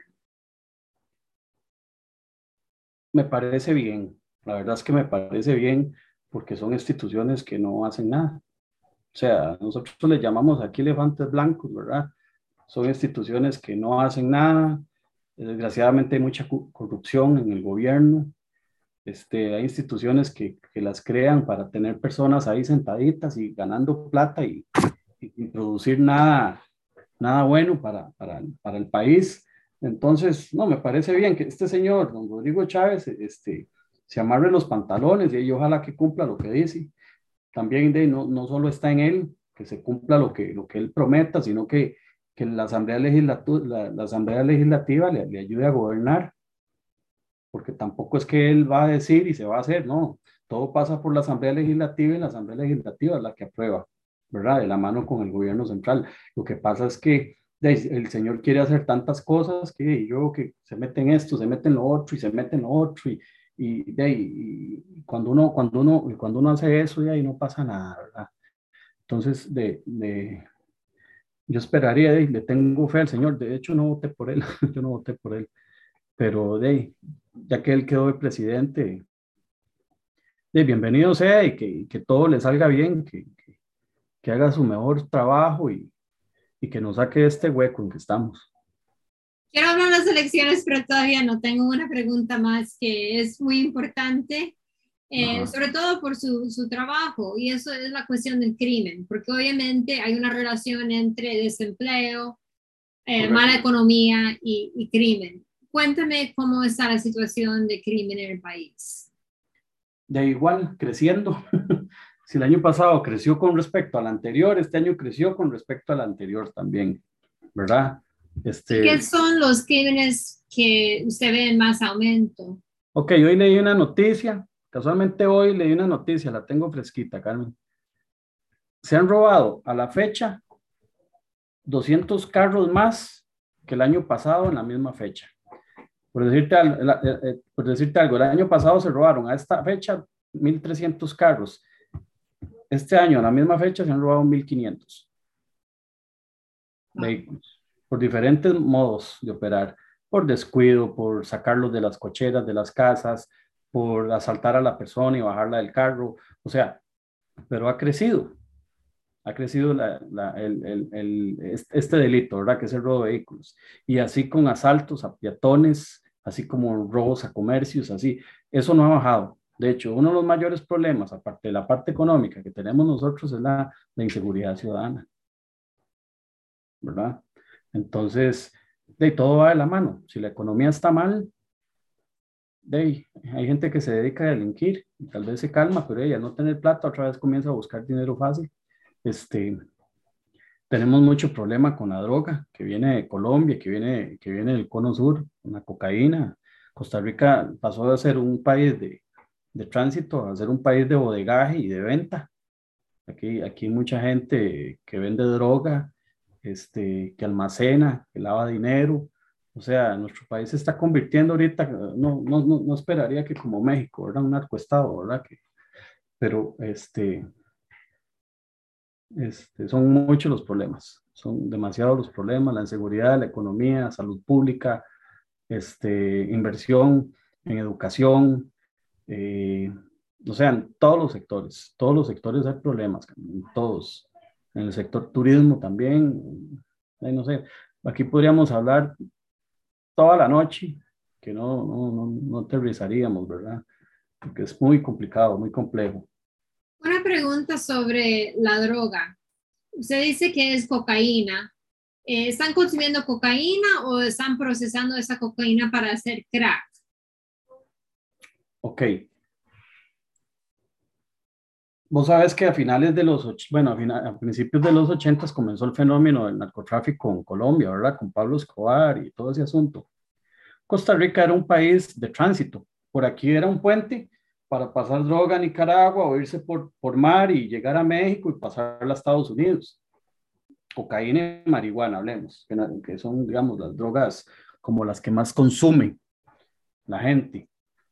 Me parece bien, la verdad es que me parece bien porque son instituciones que no hacen nada. O sea, nosotros le llamamos aquí elefantes blancos, ¿verdad? Son instituciones que no hacen nada. Desgraciadamente hay mucha corrupción en el gobierno. Este, hay instituciones que, que las crean para tener personas ahí sentaditas y ganando plata y, y, y producir nada, nada bueno para, para, para el país. Entonces, no, me parece bien que este señor, don Rodrigo Chávez, este, se amarre los pantalones y, y ojalá que cumpla lo que dice. También de, no, no solo está en él, que se cumpla lo que, lo que él prometa, sino que, que la, Asamblea Legislativa, la, la Asamblea Legislativa le, le ayude a gobernar, porque tampoco es que él va a decir y se va a hacer, no. Todo pasa por la Asamblea Legislativa y la Asamblea Legislativa es la que aprueba, ¿verdad? De la mano con el gobierno central. Lo que pasa es que el señor quiere hacer tantas cosas que yo que se mete en esto, se mete en lo otro y se mete en lo otro y, y, de ahí, y cuando uno cuando uno cuando uno hace eso de ahí no pasa nada, ¿verdad? Entonces de, de yo esperaría de, le tengo fe al señor, de hecho no voté por él, yo no voté por él, pero de ahí, ya que él quedó de presidente, de bienvenido sea y que, que todo le salga bien, que, que, que haga su mejor trabajo y, y que nos saque de este hueco en que estamos. Quiero hablar de las elecciones, pero todavía no tengo una pregunta más que es muy importante, eh, Ajá. sobre todo por su, su trabajo, y eso es la cuestión del crimen, porque obviamente hay una relación entre desempleo eh, mala economía y, y crimen. Cuéntame cómo está la situación de crimen en el país. De igual, creciendo. Si el año pasado creció con respecto al anterior, este año creció con respecto al anterior también, ¿verdad? ¿Y qué Este, son los crímenes que usted ve en más aumento? ok, hoy leí una noticia, casualmente hoy leí una noticia, la tengo fresquita, Carmen. Se han robado a la fecha doscientos carros más que el año pasado en la misma fecha. Por decirte, al- eh, eh, por decirte algo, el año pasado se robaron a esta fecha mil trescientos carros. Este año, a la misma fecha, se han robado mil quinientos vehículos por diferentes modos de operar, por descuido, por sacarlos de las cocheras, de las casas, por asaltar a la persona y bajarla del carro, o sea, pero ha crecido, ha crecido la, la, el, el, el, este delito, ¿verdad? Que es el robo de vehículos. Y así con asaltos a peatones, así como robos a comercios, así, eso no ha bajado. De hecho, uno de los mayores problemas, aparte de la parte económica que tenemos nosotros, es la, la inseguridad ciudadana, ¿verdad? Entonces, de todo va de la mano. Si la economía está mal, de hay gente que se dedica a delinquir, y tal vez se calma, pero ella no tener plata, otra vez comienza a buscar dinero fácil. Este, tenemos mucho problema con la droga que viene de Colombia, que viene, que viene del cono sur, la cocaína. Costa Rica pasó de ser un país de, de tránsito a ser un país de bodegaje y de venta. Aquí, aquí hay mucha gente que vende droga, este, que almacena, que lava dinero. O sea, nuestro país se está convirtiendo ahorita, no, no, no, no esperaría que como México, ¿verdad? Un narcoestado, ¿verdad? Que, pero este, este, son muchos los problemas, son demasiados los problemas, la inseguridad, la economía, salud pública, este, inversión en educación, eh, o sea, en todos los sectores, todos los sectores hay problemas, en todos, en el sector turismo también, eh, no sé, aquí podríamos hablar toda la noche, que no, no, no, no aterrizaríamos, ¿verdad? Porque es muy complicado, muy complejo. Una pregunta sobre la droga. Usted dice que es cocaína. Eh, ¿Están consumiendo cocaína o están procesando esa cocaína para hacer crack? Ok, vos sabes que a finales de los, och- bueno, a, fina- a principios de los ochentas comenzó el fenómeno del narcotráfico en Colombia, ¿verdad? Con Pablo Escobar y todo ese asunto. Costa Rica era un país de tránsito. Por aquí era un puente para pasar droga a Nicaragua o irse por, por mar y llegar a México y pasar a Estados Unidos. Cocaína y marihuana, hablemos, que, que son, digamos, las drogas como las que más consumen la gente.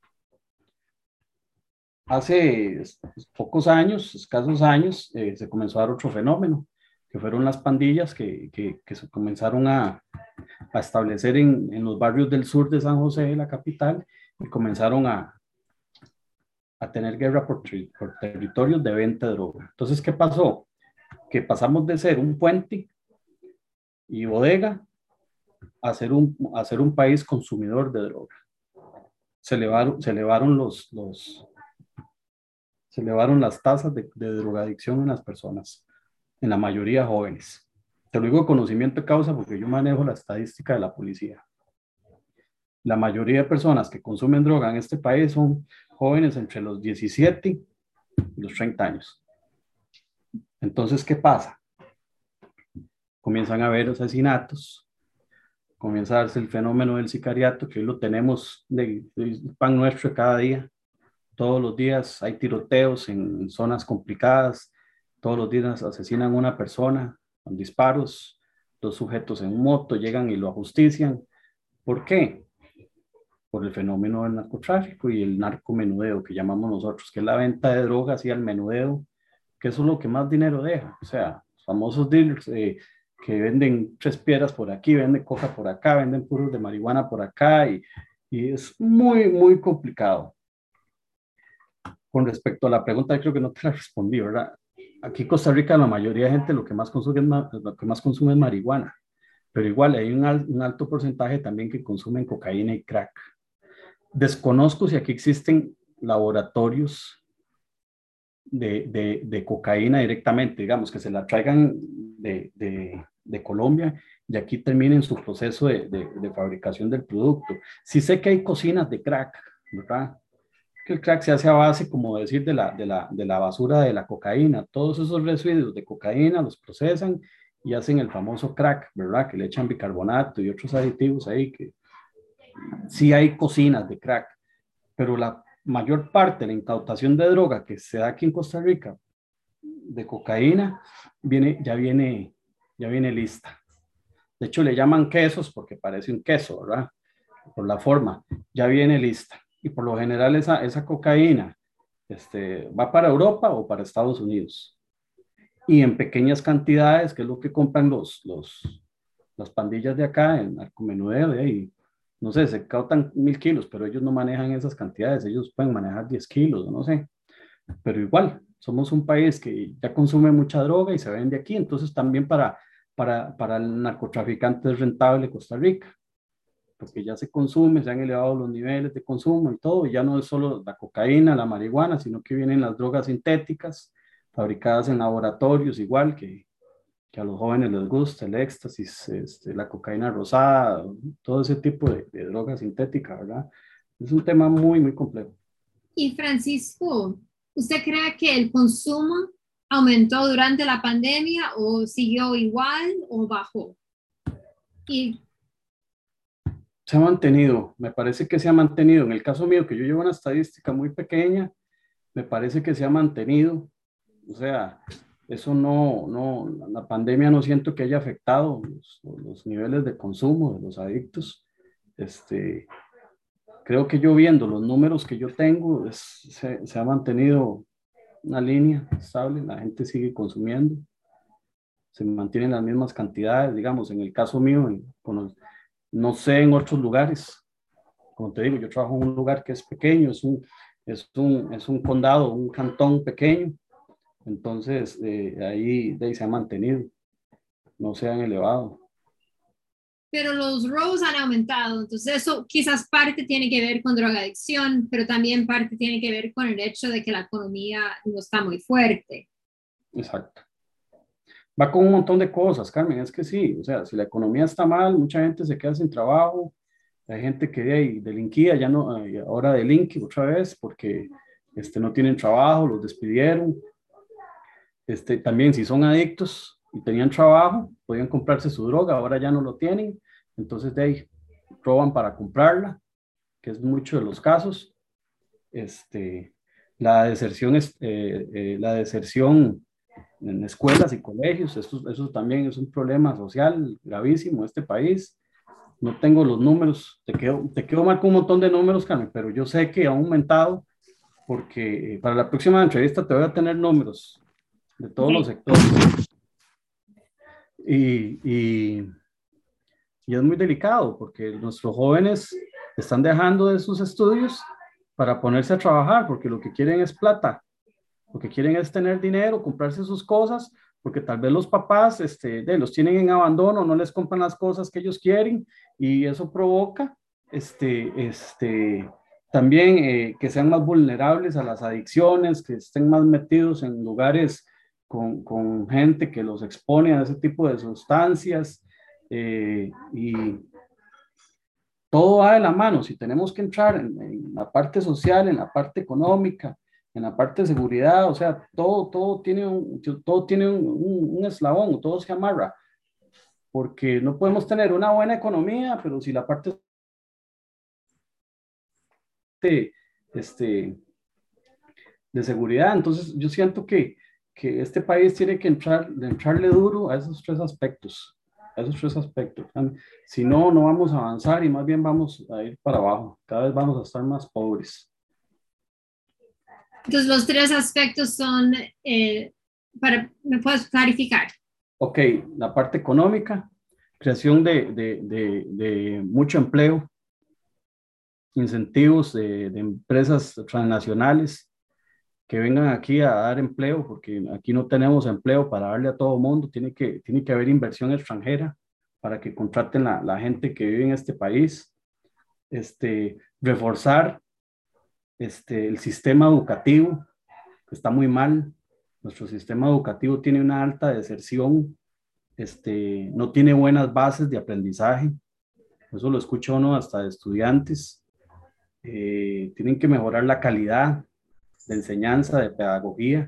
Hace pocos años, escasos años, eh, se comenzó a dar otro fenómeno, que fueron las pandillas que, que, que se comenzaron a, a establecer en, en los barrios del sur de San José, la capital, y comenzaron a, a tener guerra por, por territorios de venta de droga. Entonces, ¿qué pasó? Que pasamos de ser un puente y bodega a ser un, a ser un país consumidor de droga. Se elevaron, se elevaron, los, los, se elevaron las tasas de, de drogadicción en las personas, en la mayoría jóvenes. Te lo digo de conocimiento de causa porque yo manejo la estadística de la policía. La mayoría de personas que consumen droga en este país son jóvenes entre los diecisiete y los treinta años. Entonces, ¿qué pasa? Comienzan a haber asesinatos, comienza a darse el fenómeno del sicariato, que hoy lo tenemos de, de pan nuestro cada día. Todos los días hay tiroteos en zonas complicadas, todos los días asesinan a una persona con disparos, dos sujetos en moto llegan y lo ajustician. ¿Por qué? Por el fenómeno del narcotráfico y el narcomenudeo que llamamos nosotros, que es la venta de drogas y el menudeo, que eso es lo que más dinero deja. O sea, famosos dealers eh, que venden tres piedras por aquí, venden coca por acá, venden puros de marihuana por acá y, y es muy, muy complicado. Con respecto a la pregunta, creo que no te la respondí, ¿verdad? Aquí en Costa Rica la mayoría de gente lo que más consume es, lo que más consume es marihuana, pero igual hay un, al, un alto porcentaje también que consumen cocaína y crack. Desconozco si aquí existen laboratorios de, de, de cocaína directamente, digamos, que se la traigan de, de, de Colombia y aquí terminen su proceso de, de, de fabricación del producto. Sí sé que hay cocinas de crack, ¿verdad? Que el crack se hace a base, como decir, de la, de la, de la basura de la cocaína. Todos esos residuos de cocaína los procesan y hacen el famoso crack, ¿verdad? Que le echan bicarbonato y otros aditivos ahí, que sí hay cocinas de crack, pero la mayor parte de la incautación de droga que se da aquí en Costa Rica, de cocaína, viene, ya, viene, ya viene lista. De hecho, le llaman quesos porque parece un queso, ¿verdad? Por la forma, ya viene lista. Y por lo general esa, esa cocaína este, va para Europa o para Estados Unidos. Y en pequeñas cantidades, que es lo que compran los, los, las pandillas de acá, en narcomenudeo, y no sé, se cautan mil kilos, pero ellos no manejan esas cantidades, ellos pueden manejar diez kilos, no sé, pero igual, somos un país que ya consume mucha droga y se vende aquí, entonces también para, para, para el narcotraficante es rentable Costa Rica, porque ya se consume, se han elevado los niveles de consumo y todo, y ya no es solo la cocaína, la marihuana, sino que vienen las drogas sintéticas, fabricadas en laboratorios, igual que, que a los jóvenes les gusta, el éxtasis, este, la cocaína rosada, todo ese tipo de, de drogas sintéticas, ¿verdad? Es un tema muy, muy complejo. Y Francisco, ¿usted cree que el consumo aumentó durante la pandemia o siguió igual o bajó? Y Se ha mantenido, me parece que se ha mantenido. En el caso mío, que yo llevo una estadística muy pequeña, me parece que se ha mantenido. O sea, eso no, no, la pandemia no siento que haya afectado los, los niveles de consumo de los adictos. Este, creo que yo viendo los números que yo tengo, es, se, se ha mantenido una línea estable, la gente sigue consumiendo, se mantienen las mismas cantidades, digamos, en el caso mío, en, con los, no sé en otros lugares, como te digo, yo trabajo en un lugar que es pequeño, es un, es un, es un condado, un cantón pequeño, entonces eh, ahí, de ahí se ha mantenido, no se han elevado. pero los robos han aumentado, entonces eso quizás parte tiene que ver con drogadicción, pero también parte tiene que ver con el hecho de que la economía no está muy fuerte. Exacto. Va con un montón de cosas, Carmen, es que sí, o sea, si la economía está mal, mucha gente se queda sin trabajo, hay gente que de ahí delinquía, ya no, eh, ahora delinque otra vez porque este, no tienen trabajo, los despidieron. Este, también si son adictos y tenían trabajo, podían comprarse su droga, ahora ya no lo tienen, entonces de ahí roban para comprarla, que es mucho de los casos. Este, la deserción, es, eh, eh, la deserción en escuelas y colegios, eso, eso también es un problema social gravísimo en este país. No tengo los números, te quedo, te quedo mal con un montón de números, Carmen, pero yo sé que ha aumentado porque eh, para la próxima entrevista te voy a tener números de todos los Okay. sectores. Y, y, y es muy delicado porque nuestros jóvenes están dejando de sus estudios para ponerse a trabajar porque lo que quieren es plata, lo que quieren es tener dinero, comprarse sus cosas, porque tal vez los papás este, de, los tienen en abandono, no les compran las cosas que ellos quieren y eso provoca este, este, también eh, que sean más vulnerables a las adicciones, que estén más metidos en lugares con, con gente que los expone a ese tipo de sustancias eh, y todo va de la mano. Si tenemos que entrar en, en la parte social, en la parte económica, en la parte de seguridad, o sea, todo, todo tiene un, todo tiene un, un, un eslabón, todo se amarra, porque no podemos tener una buena economía, pero si la parte de, este, de seguridad, entonces yo siento que, que este país tiene que entrar, entrarle duro a esos tres aspectos, a esos tres aspectos. Si no, no vamos a avanzar y más bien vamos a ir para abajo, cada vez vamos a estar más pobres. Entonces los tres aspectos son, eh, para, ¿me puedes clarificar? Ok, la parte económica, creación de, de, de, de mucho empleo, incentivos de, de empresas transnacionales que vengan aquí a dar empleo, porque aquí no tenemos empleo para darle a todo mundo, tiene que, tiene que haber inversión extranjera para que contraten la, la gente que vive en este país, este, reforzar este, el sistema educativo, que está muy mal, nuestro sistema educativo tiene una alta deserción este, no tiene buenas bases de aprendizaje. Eso lo escucha uno hasta de estudiantes. Eh, tienen que mejorar la calidad de enseñanza, de pedagogía,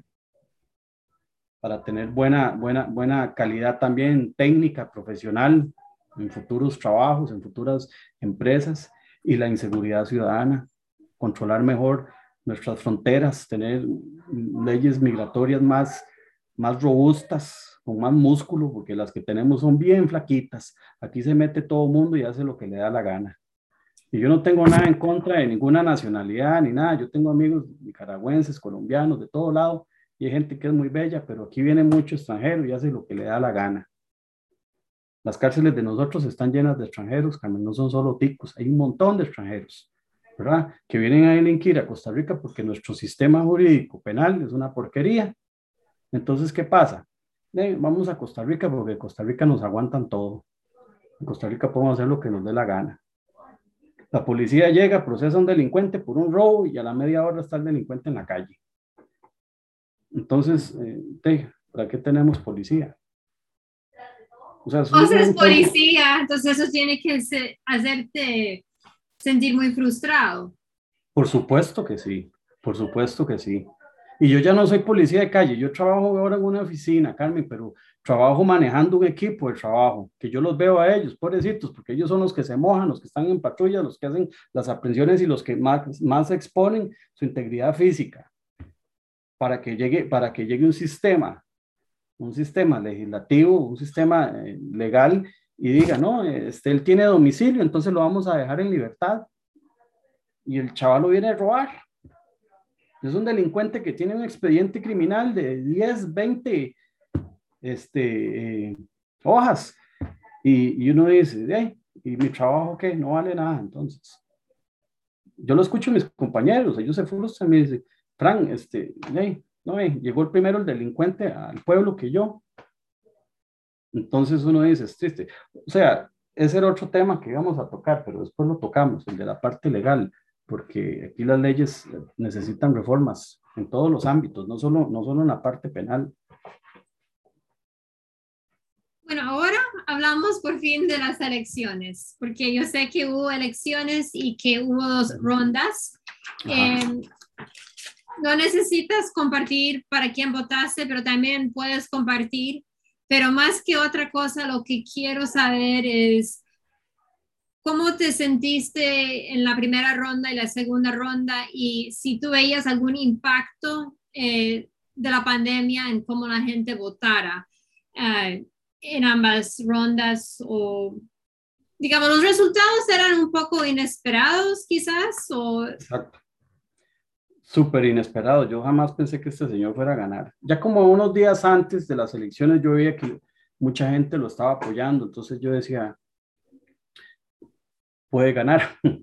para tener buena, buena, buena calidad también técnica, profesional, en futuros trabajos, en futuras empresas, y la inseguridad ciudadana, controlar mejor nuestras fronteras, tener leyes migratorias más, más robustas, con más músculo, porque las que tenemos son bien flaquitas. Aquí se mete todo el mundo y hace lo que le da la gana. Y yo no tengo nada en contra de ninguna nacionalidad ni nada. Yo tengo amigos nicaragüenses, colombianos, de todo lado, y hay gente que es muy bella, pero aquí viene mucho extranjero y hace lo que le da la gana. Las cárceles de nosotros están llenas de extranjeros, Carmen, no son solo ticos, hay un montón de extranjeros, ¿verdad? Que vienen a delinquir a Costa Rica porque nuestro sistema jurídico penal es una porquería. Entonces, ¿qué pasa? Eh, vamos a Costa Rica porque en Costa Rica nos aguantan todo. En Costa Rica podemos hacer lo que nos dé la gana. La policía llega, procesa a un delincuente por un robo y a la media hora está el delincuente en la calle. Entonces, eh, ¿para qué tenemos policía? O sea, O sea, es un tema. policía, entonces eso tiene que se, hacerte sentir muy frustrado. Por supuesto que sí, por supuesto que sí. Y yo ya no soy policía de calle, yo trabajo ahora en una oficina, Carmen, pero trabajo manejando un equipo de trabajo, que yo los veo a ellos, pobrecitos, porque ellos son los que se mojan, los que están en patrulla, los que hacen las aprehensiones y los que más, más exponen su integridad física para que llegue, para que llegue un sistema, un sistema legislativo, un sistema eh, legal y diga, no, este, él tiene domicilio, entonces lo vamos a dejar en libertad y el chaval lo viene a robar. Es un delincuente que tiene un expediente criminal de diez, veinte este, eh, hojas. Y, y, uno dice, hey, ¿y mi trabajo qué? No vale nada. Entonces, yo lo escucho a mis compañeros, ellos se frustran, me dicen, Fran, este, hey, no, hey, llegó el primero el delincuente al pueblo que yo. Entonces uno dice, es triste. O sea, ese era otro tema que íbamos a tocar, pero después lo tocamos, el de la parte legal, porque aquí las leyes necesitan reformas en todos los ámbitos, no solo, no solo en la parte penal. Bueno, ahora hablamos por fin de las elecciones, porque yo sé que hubo elecciones y que hubo dos rondas. Eh, no necesitas compartir para quién votaste, pero también puedes compartir. Pero más que otra cosa, lo que quiero saber es cómo te sentiste en la primera ronda y la segunda ronda y si tú veías algún impacto eh, de la pandemia en cómo la gente votara eh, en ambas rondas o digamos los resultados eran un poco inesperados quizás o... Exacto. Súper inesperado. Yo jamás pensé que este señor fuera a ganar. Ya como unos días antes de las elecciones yo veía que mucha gente lo estaba apoyando, entonces yo decía, puede ganar.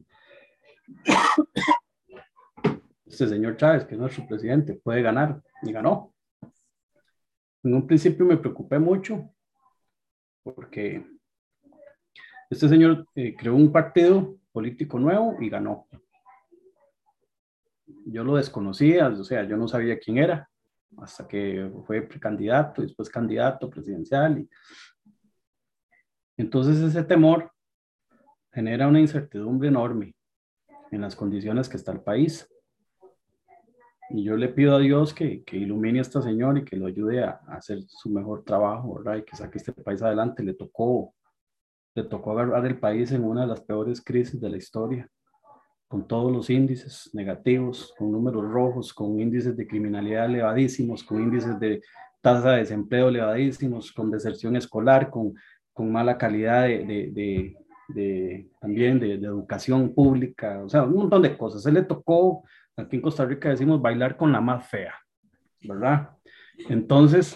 Este señor Chávez, que es nuestro presidente, puede ganar, y ganó. En un principio me preocupé mucho porque este señor eh, creó un partido político nuevo y ganó. Yo lo desconocía, o sea, yo no sabía quién era, hasta que fue precandidato, después candidato presidencial. Y... Entonces ese temor genera una incertidumbre enorme en las condiciones que está el país. Y yo le pido a Dios que, que ilumine a este señor y que lo ayude a, a hacer su mejor trabajo, ¿verdad? Y que saque este país adelante. Le tocó, le tocó agarrar el país en una de las peores crisis de la historia, con todos los índices negativos, con números rojos, con índices de criminalidad elevadísimos, con índices de tasa de desempleo elevadísimos, con deserción escolar, con, con mala calidad de, de, de, de también de, de educación pública, o sea, un montón de cosas. Se le tocó, aquí en Costa Rica decimos, bailar con la más fea, ¿verdad? Entonces,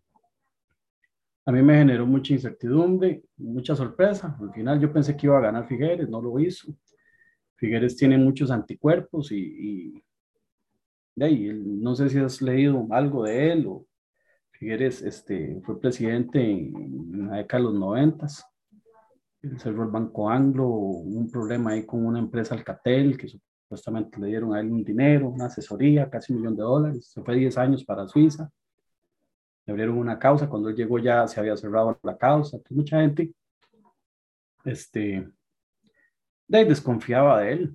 a mí me generó mucha incertidumbre, mucha sorpresa. Al final yo pensé que iba a ganar Figueres, no lo hizo. Figueres tiene muchos anticuerpos y, y de ahí, no sé si has leído algo de él o Figueres este, fue presidente en, en la década de los noventas, cerró el Banco Anglo, hubo un problema ahí con una empresa Alcatel que supuestamente le dieron a él un dinero, una asesoría, casi un millón de dólares, se fue diez años para Suiza le abrieron una causa, cuando él llegó ya se había cerrado la causa, entonces mucha gente este, de ahí desconfiaba de él,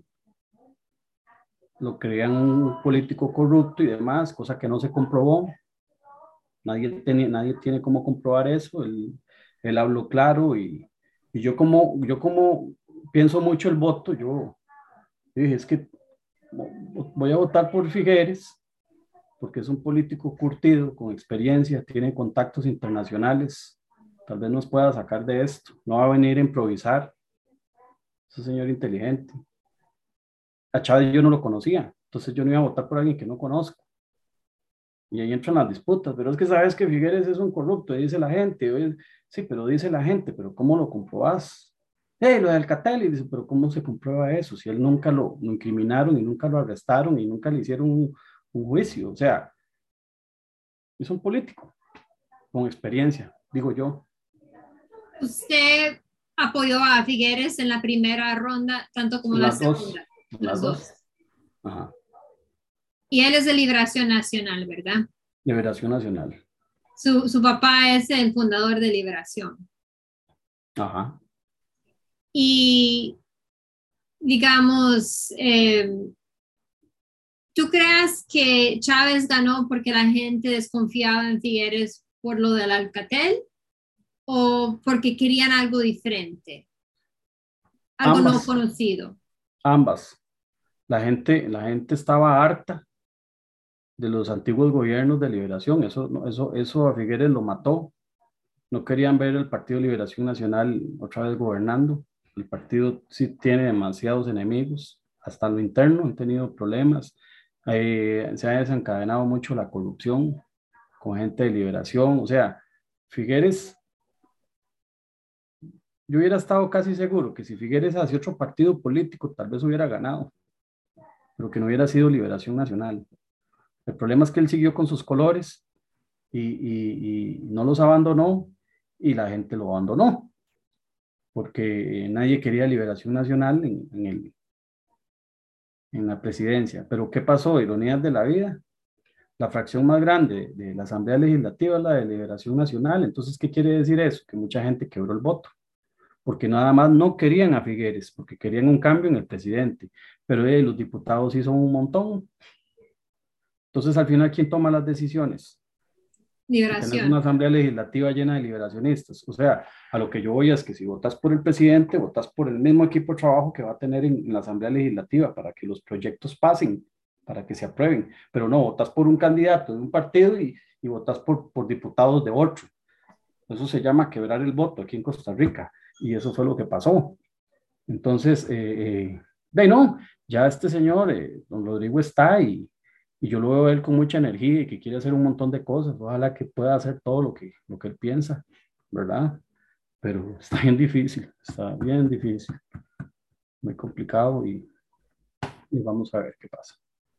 lo creían un político corrupto y demás, cosa que no se comprobó, nadie, tenía, nadie tiene cómo comprobar eso, él, él habló claro y, y yo, como, yo como pienso mucho el voto, yo dije, es que voy a votar por Figueres, porque es un político curtido, con experiencia, tiene contactos internacionales, tal vez nos pueda sacar de esto, no va a venir a improvisar, es un señor inteligente. A Chávez yo no lo conocía, entonces yo no iba a votar por alguien que no conozco. Y ahí entran las disputas, pero es que sabes que Figueres es un corrupto, dice la gente, oye, sí, pero dice la gente, pero ¿cómo lo comprobás? Hey, lo del Catel, y dice, pero ¿cómo se comprueba eso? Si él nunca lo, lo incriminaron y nunca lo arrestaron y nunca le hicieron un, un juicio, o sea, es un político con experiencia, digo yo. Usted apoyó a Figueres en la primera ronda, tanto como En la las dos, segunda, en las las dos. dos. Ajá. Y él es de Liberación Nacional, ¿verdad? Liberación Nacional. Su, su papá es el fundador de Liberación. Ajá. Y digamos, eh, ¿tú crees que Chávez ganó porque la gente desconfiaba en Figueres por lo del Alcatel o porque querían algo diferente, algo no Ambas, conocido? ambas. La gente, la gente estaba harta de los antiguos gobiernos de liberación. Eso, no- eso, eso a Figueres lo mató. No querían ver el Partido de Liberación Nacional otra vez gobernando. El partido sí tiene demasiados enemigos, hasta lo interno han tenido problemas. Eh, se ha desencadenado mucho la corrupción con gente de liberación. O sea, Figueres, yo hubiera estado casi seguro que si Figueres hacía otro partido político, tal vez hubiera ganado, pero que no hubiera sido Liberación Nacional. El problema es que él siguió con sus colores y, y, y no los abandonó y la gente lo abandonó, porque nadie quería Liberación Nacional en, en, el, en la presidencia. Pero ¿qué pasó? Ironías de la vida. La fracción más grande de la Asamblea Legislativa es la de Liberación Nacional. Entonces, ¿qué quiere decir eso? Que mucha gente quebró el voto, porque nada más no querían a Figueres, porque querían un cambio en el presidente. Pero eh, los diputados sí son un montón. Entonces, al final, ¿quién toma las decisiones? Y tenés una Liberación. asamblea legislativa llena de liberacionistas. O sea, a lo que yo voy es que si votas por el presidente, votas por el mismo equipo de trabajo que va a tener en, en la asamblea legislativa para que los proyectos pasen, para que se aprueben. Pero no, votas por un candidato de un partido y, y votas por, por diputados de otro. Eso se llama quebrar el voto aquí en Costa Rica. Y eso fue lo que pasó. Entonces, eh, eh, de no, ya este señor, eh, don Rodrigo está y, y yo lo veo a él con mucha energía y que quiere hacer un montón de cosas. Ojalá que pueda hacer todo lo que, lo que él piensa, ¿verdad? Pero está bien difícil, está bien difícil, muy complicado y, y vamos a ver qué pasa.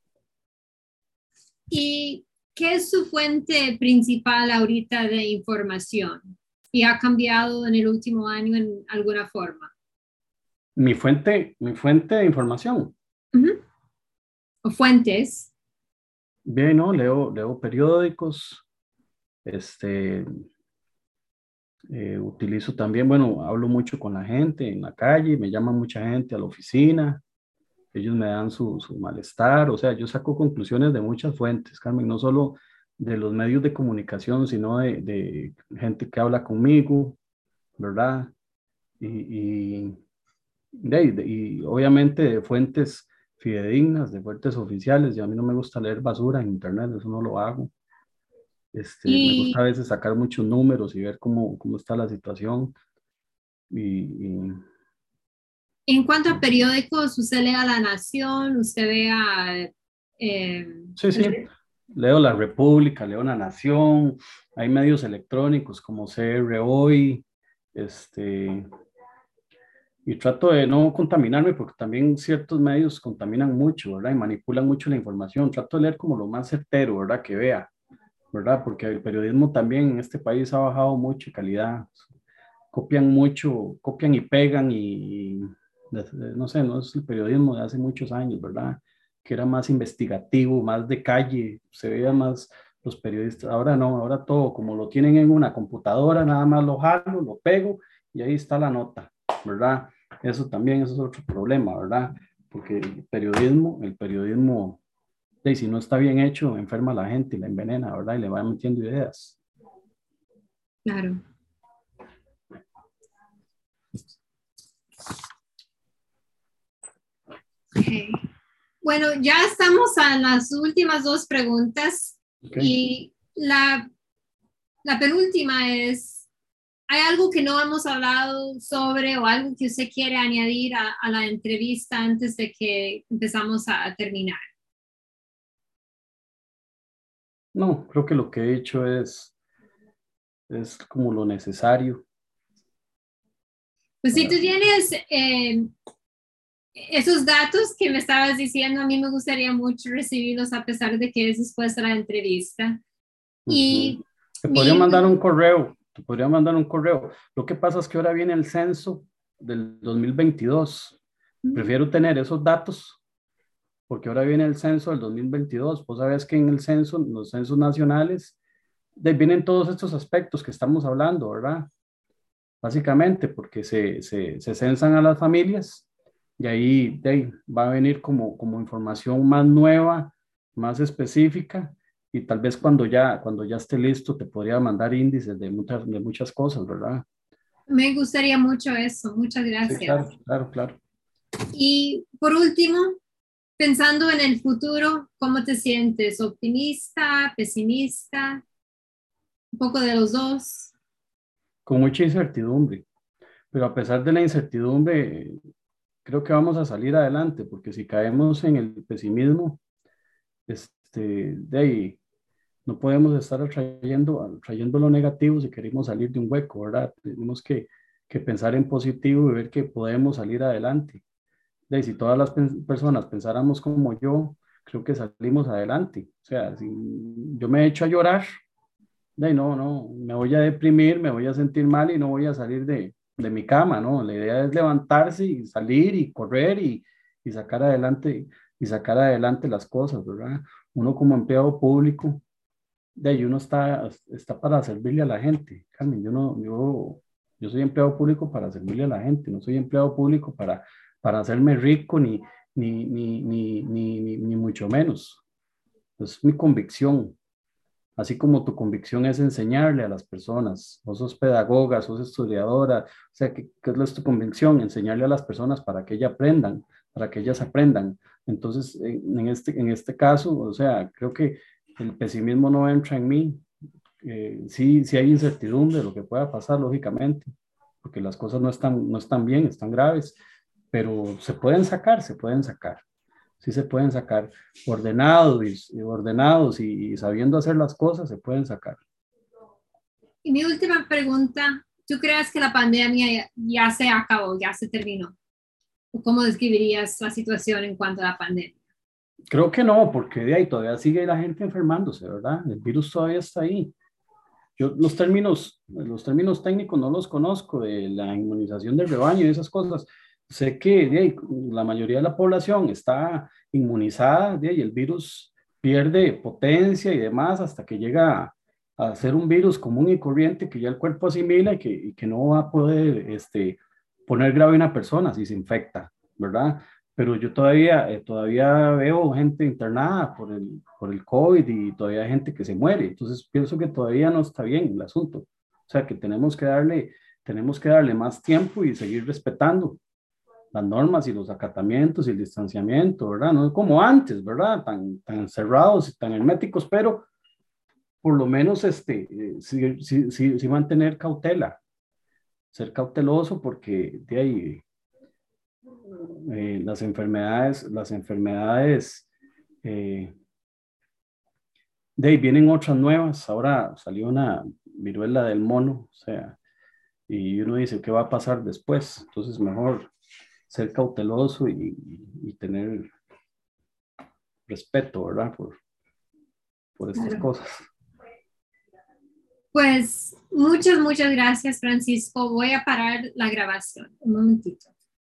¿Y qué es su fuente principal ahorita de información? ¿Y ha cambiado en el último año en alguna forma? Mi fuente, mi fuente de información. Uh-huh. ¿O fuentes? Bien, ¿no? Leo, leo periódicos, este, eh, utilizo también, bueno, hablo mucho con la gente en la calle, me llama mucha gente a la oficina, ellos me dan su, su malestar, o sea, yo saco conclusiones de muchas fuentes, Carmen, no solo de los medios de comunicación, sino de, de gente que habla conmigo, ¿verdad? Y, y, de, de, y obviamente de fuentes fidedignas, de fuentes oficiales, y a mí no me gusta leer basura en internet, eso no lo hago. Este, me gusta a Y veces sacar muchos números y ver cómo, cómo está la situación. Y, y en cuanto a periódicos, usted lea La Nación, usted vea eh, sí, sí, leo La República, leo La Nación, hay medios electrónicos como C R Hoy, este, y trato de no contaminarme porque también ciertos medios contaminan mucho, ¿verdad? Y manipulan mucho la información. Trato de leer como lo más certero, ¿verdad? Que vea, ¿verdad? Porque el periodismo también en este país ha bajado mucho en calidad. Copian mucho, copian y pegan y, y no sé, no es el periodismo de hace muchos años, ¿verdad? Que era más investigativo, más de calle, se veía más, los periodistas. Ahora no, ahora todo, como lo tienen en una computadora, nada más lo jalo, lo pego y ahí está la nota, ¿verdad? Eso también, eso es otro problema, ¿verdad? Porque el periodismo, el periodismo, y si no está bien hecho, enferma a la gente y la envenena, ¿verdad? Y le va metiendo ideas. Claro. Okay. Bueno, ya estamos a las últimas dos preguntas. Okay. Y la, la penúltima es, ¿hay algo que no hemos hablado sobre o algo que usted quiere añadir a, a la entrevista antes de que empezamos a terminar? No, creo que lo que he hecho es, es como lo necesario. Pues si tú tienes eh, esos datos que me estabas diciendo, a mí me gustaría mucho recibirlos a pesar de que es después de la entrevista. Uh-huh. Y te podría mi... mandar un correo, te podría mandar un correo. Lo que pasa es que ahora viene el censo del dos mil veintidós. Uh-huh. Prefiero tener esos datos porque ahora viene el censo del dos mil veintidós. Vos sabés que en el censo, los censos nacionales, de, vienen todos estos aspectos que estamos hablando, ¿verdad? Básicamente porque se, se, se censan a las familias y ahí, de ahí va a venir como, como información más nueva, más específica, y tal vez cuando ya, cuando ya esté listo te podría mandar índices de muchas, de muchas cosas, ¿verdad? Me gustaría mucho eso, muchas gracias. Sí, claro, claro, claro. Y por último, pensando en el futuro, ¿cómo te sientes? ¿Optimista, pesimista? Un poco de los dos. Con mucha incertidumbre, pero a pesar de la incertidumbre, creo que vamos a salir adelante, porque si caemos en el pesimismo, este, de ahí no podemos estar atrayendo, atrayendo lo negativo si queremos salir de un hueco, ¿verdad? Tenemos que, que pensar en positivo y ver que podemos salir adelante. De ahí, si todas las personas pensáramos como yo, creo que salimos adelante. O sea, si yo me echo a llorar, de ahí no, no, me voy a deprimir, me voy a sentir mal y no voy a salir de, de mi cama, ¿no? La idea es levantarse y salir y correr y, y sacar adelante, y sacar adelante las cosas, ¿verdad? Uno como empleado público, de ahí uno está, está para servirle a la gente. Carmen, yo no, yo, yo soy empleado público para servirle a la gente, no soy empleado público para, para hacerme rico ni, ni, ni, ni, ni, ni, ni mucho menos. Es mi convicción. Así como tu convicción es enseñarle a las personas, vos sos pedagoga, sos estudiadora, o sea, ¿qué, qué es tu convicción? Enseñarle a las personas para que ellas aprendan, para que ellas aprendan. Entonces, en este, en este caso, o sea, creo que el pesimismo no entra en mí. Eh, sí, sí hay incertidumbre de lo que pueda pasar, lógicamente, porque las cosas no están, no están bien, están graves, pero se pueden sacar, se pueden sacar. Sí se pueden sacar ordenados y, ordenados y, y sabiendo hacer las cosas, se pueden sacar. Y mi última pregunta, ¿tú crees que la pandemia ya, ya se acabó, ya se terminó? ¿O cómo describirías la situación en cuanto a la pandemia? Creo que no, porque de ahí todavía sigue la gente enfermándose, ¿verdad? El virus todavía está ahí. Yo los términos, los términos técnicos no los conozco, de la inmunización del rebaño y esas cosas. Sé que de ahí, la mayoría de la población está inmunizada, de ahí el virus pierde potencia y demás hasta que llega a, a ser un virus común y corriente que ya el cuerpo asimila y que, y que no va a poder este, poner grave a una persona si se infecta, ¿verdad? Pero yo todavía, eh, todavía veo gente internada por el, por el COVID y todavía hay gente que se muere. Entonces pienso que todavía no está bien el asunto. O sea, que tenemos que darle, tenemos que darle más tiempo y seguir respetando las normas y los acatamientos y el distanciamiento, ¿verdad? No es como antes, ¿verdad? Tan, tan cerrados y tan herméticos, pero por lo menos este, eh, sí, sí, sí, sí mantener cautela, ser cauteloso porque de ahí eh, las enfermedades, las enfermedades, eh, de ahí vienen otras nuevas. Ahora salió una viruela del mono, o sea, y uno dice, ¿qué va a pasar después? Entonces, mejor ser cauteloso y, y tener respeto, ¿verdad? Por, por estas claro. cosas. Pues muchas, muchas gracias, Francisco. Voy a parar la grabación un momentito.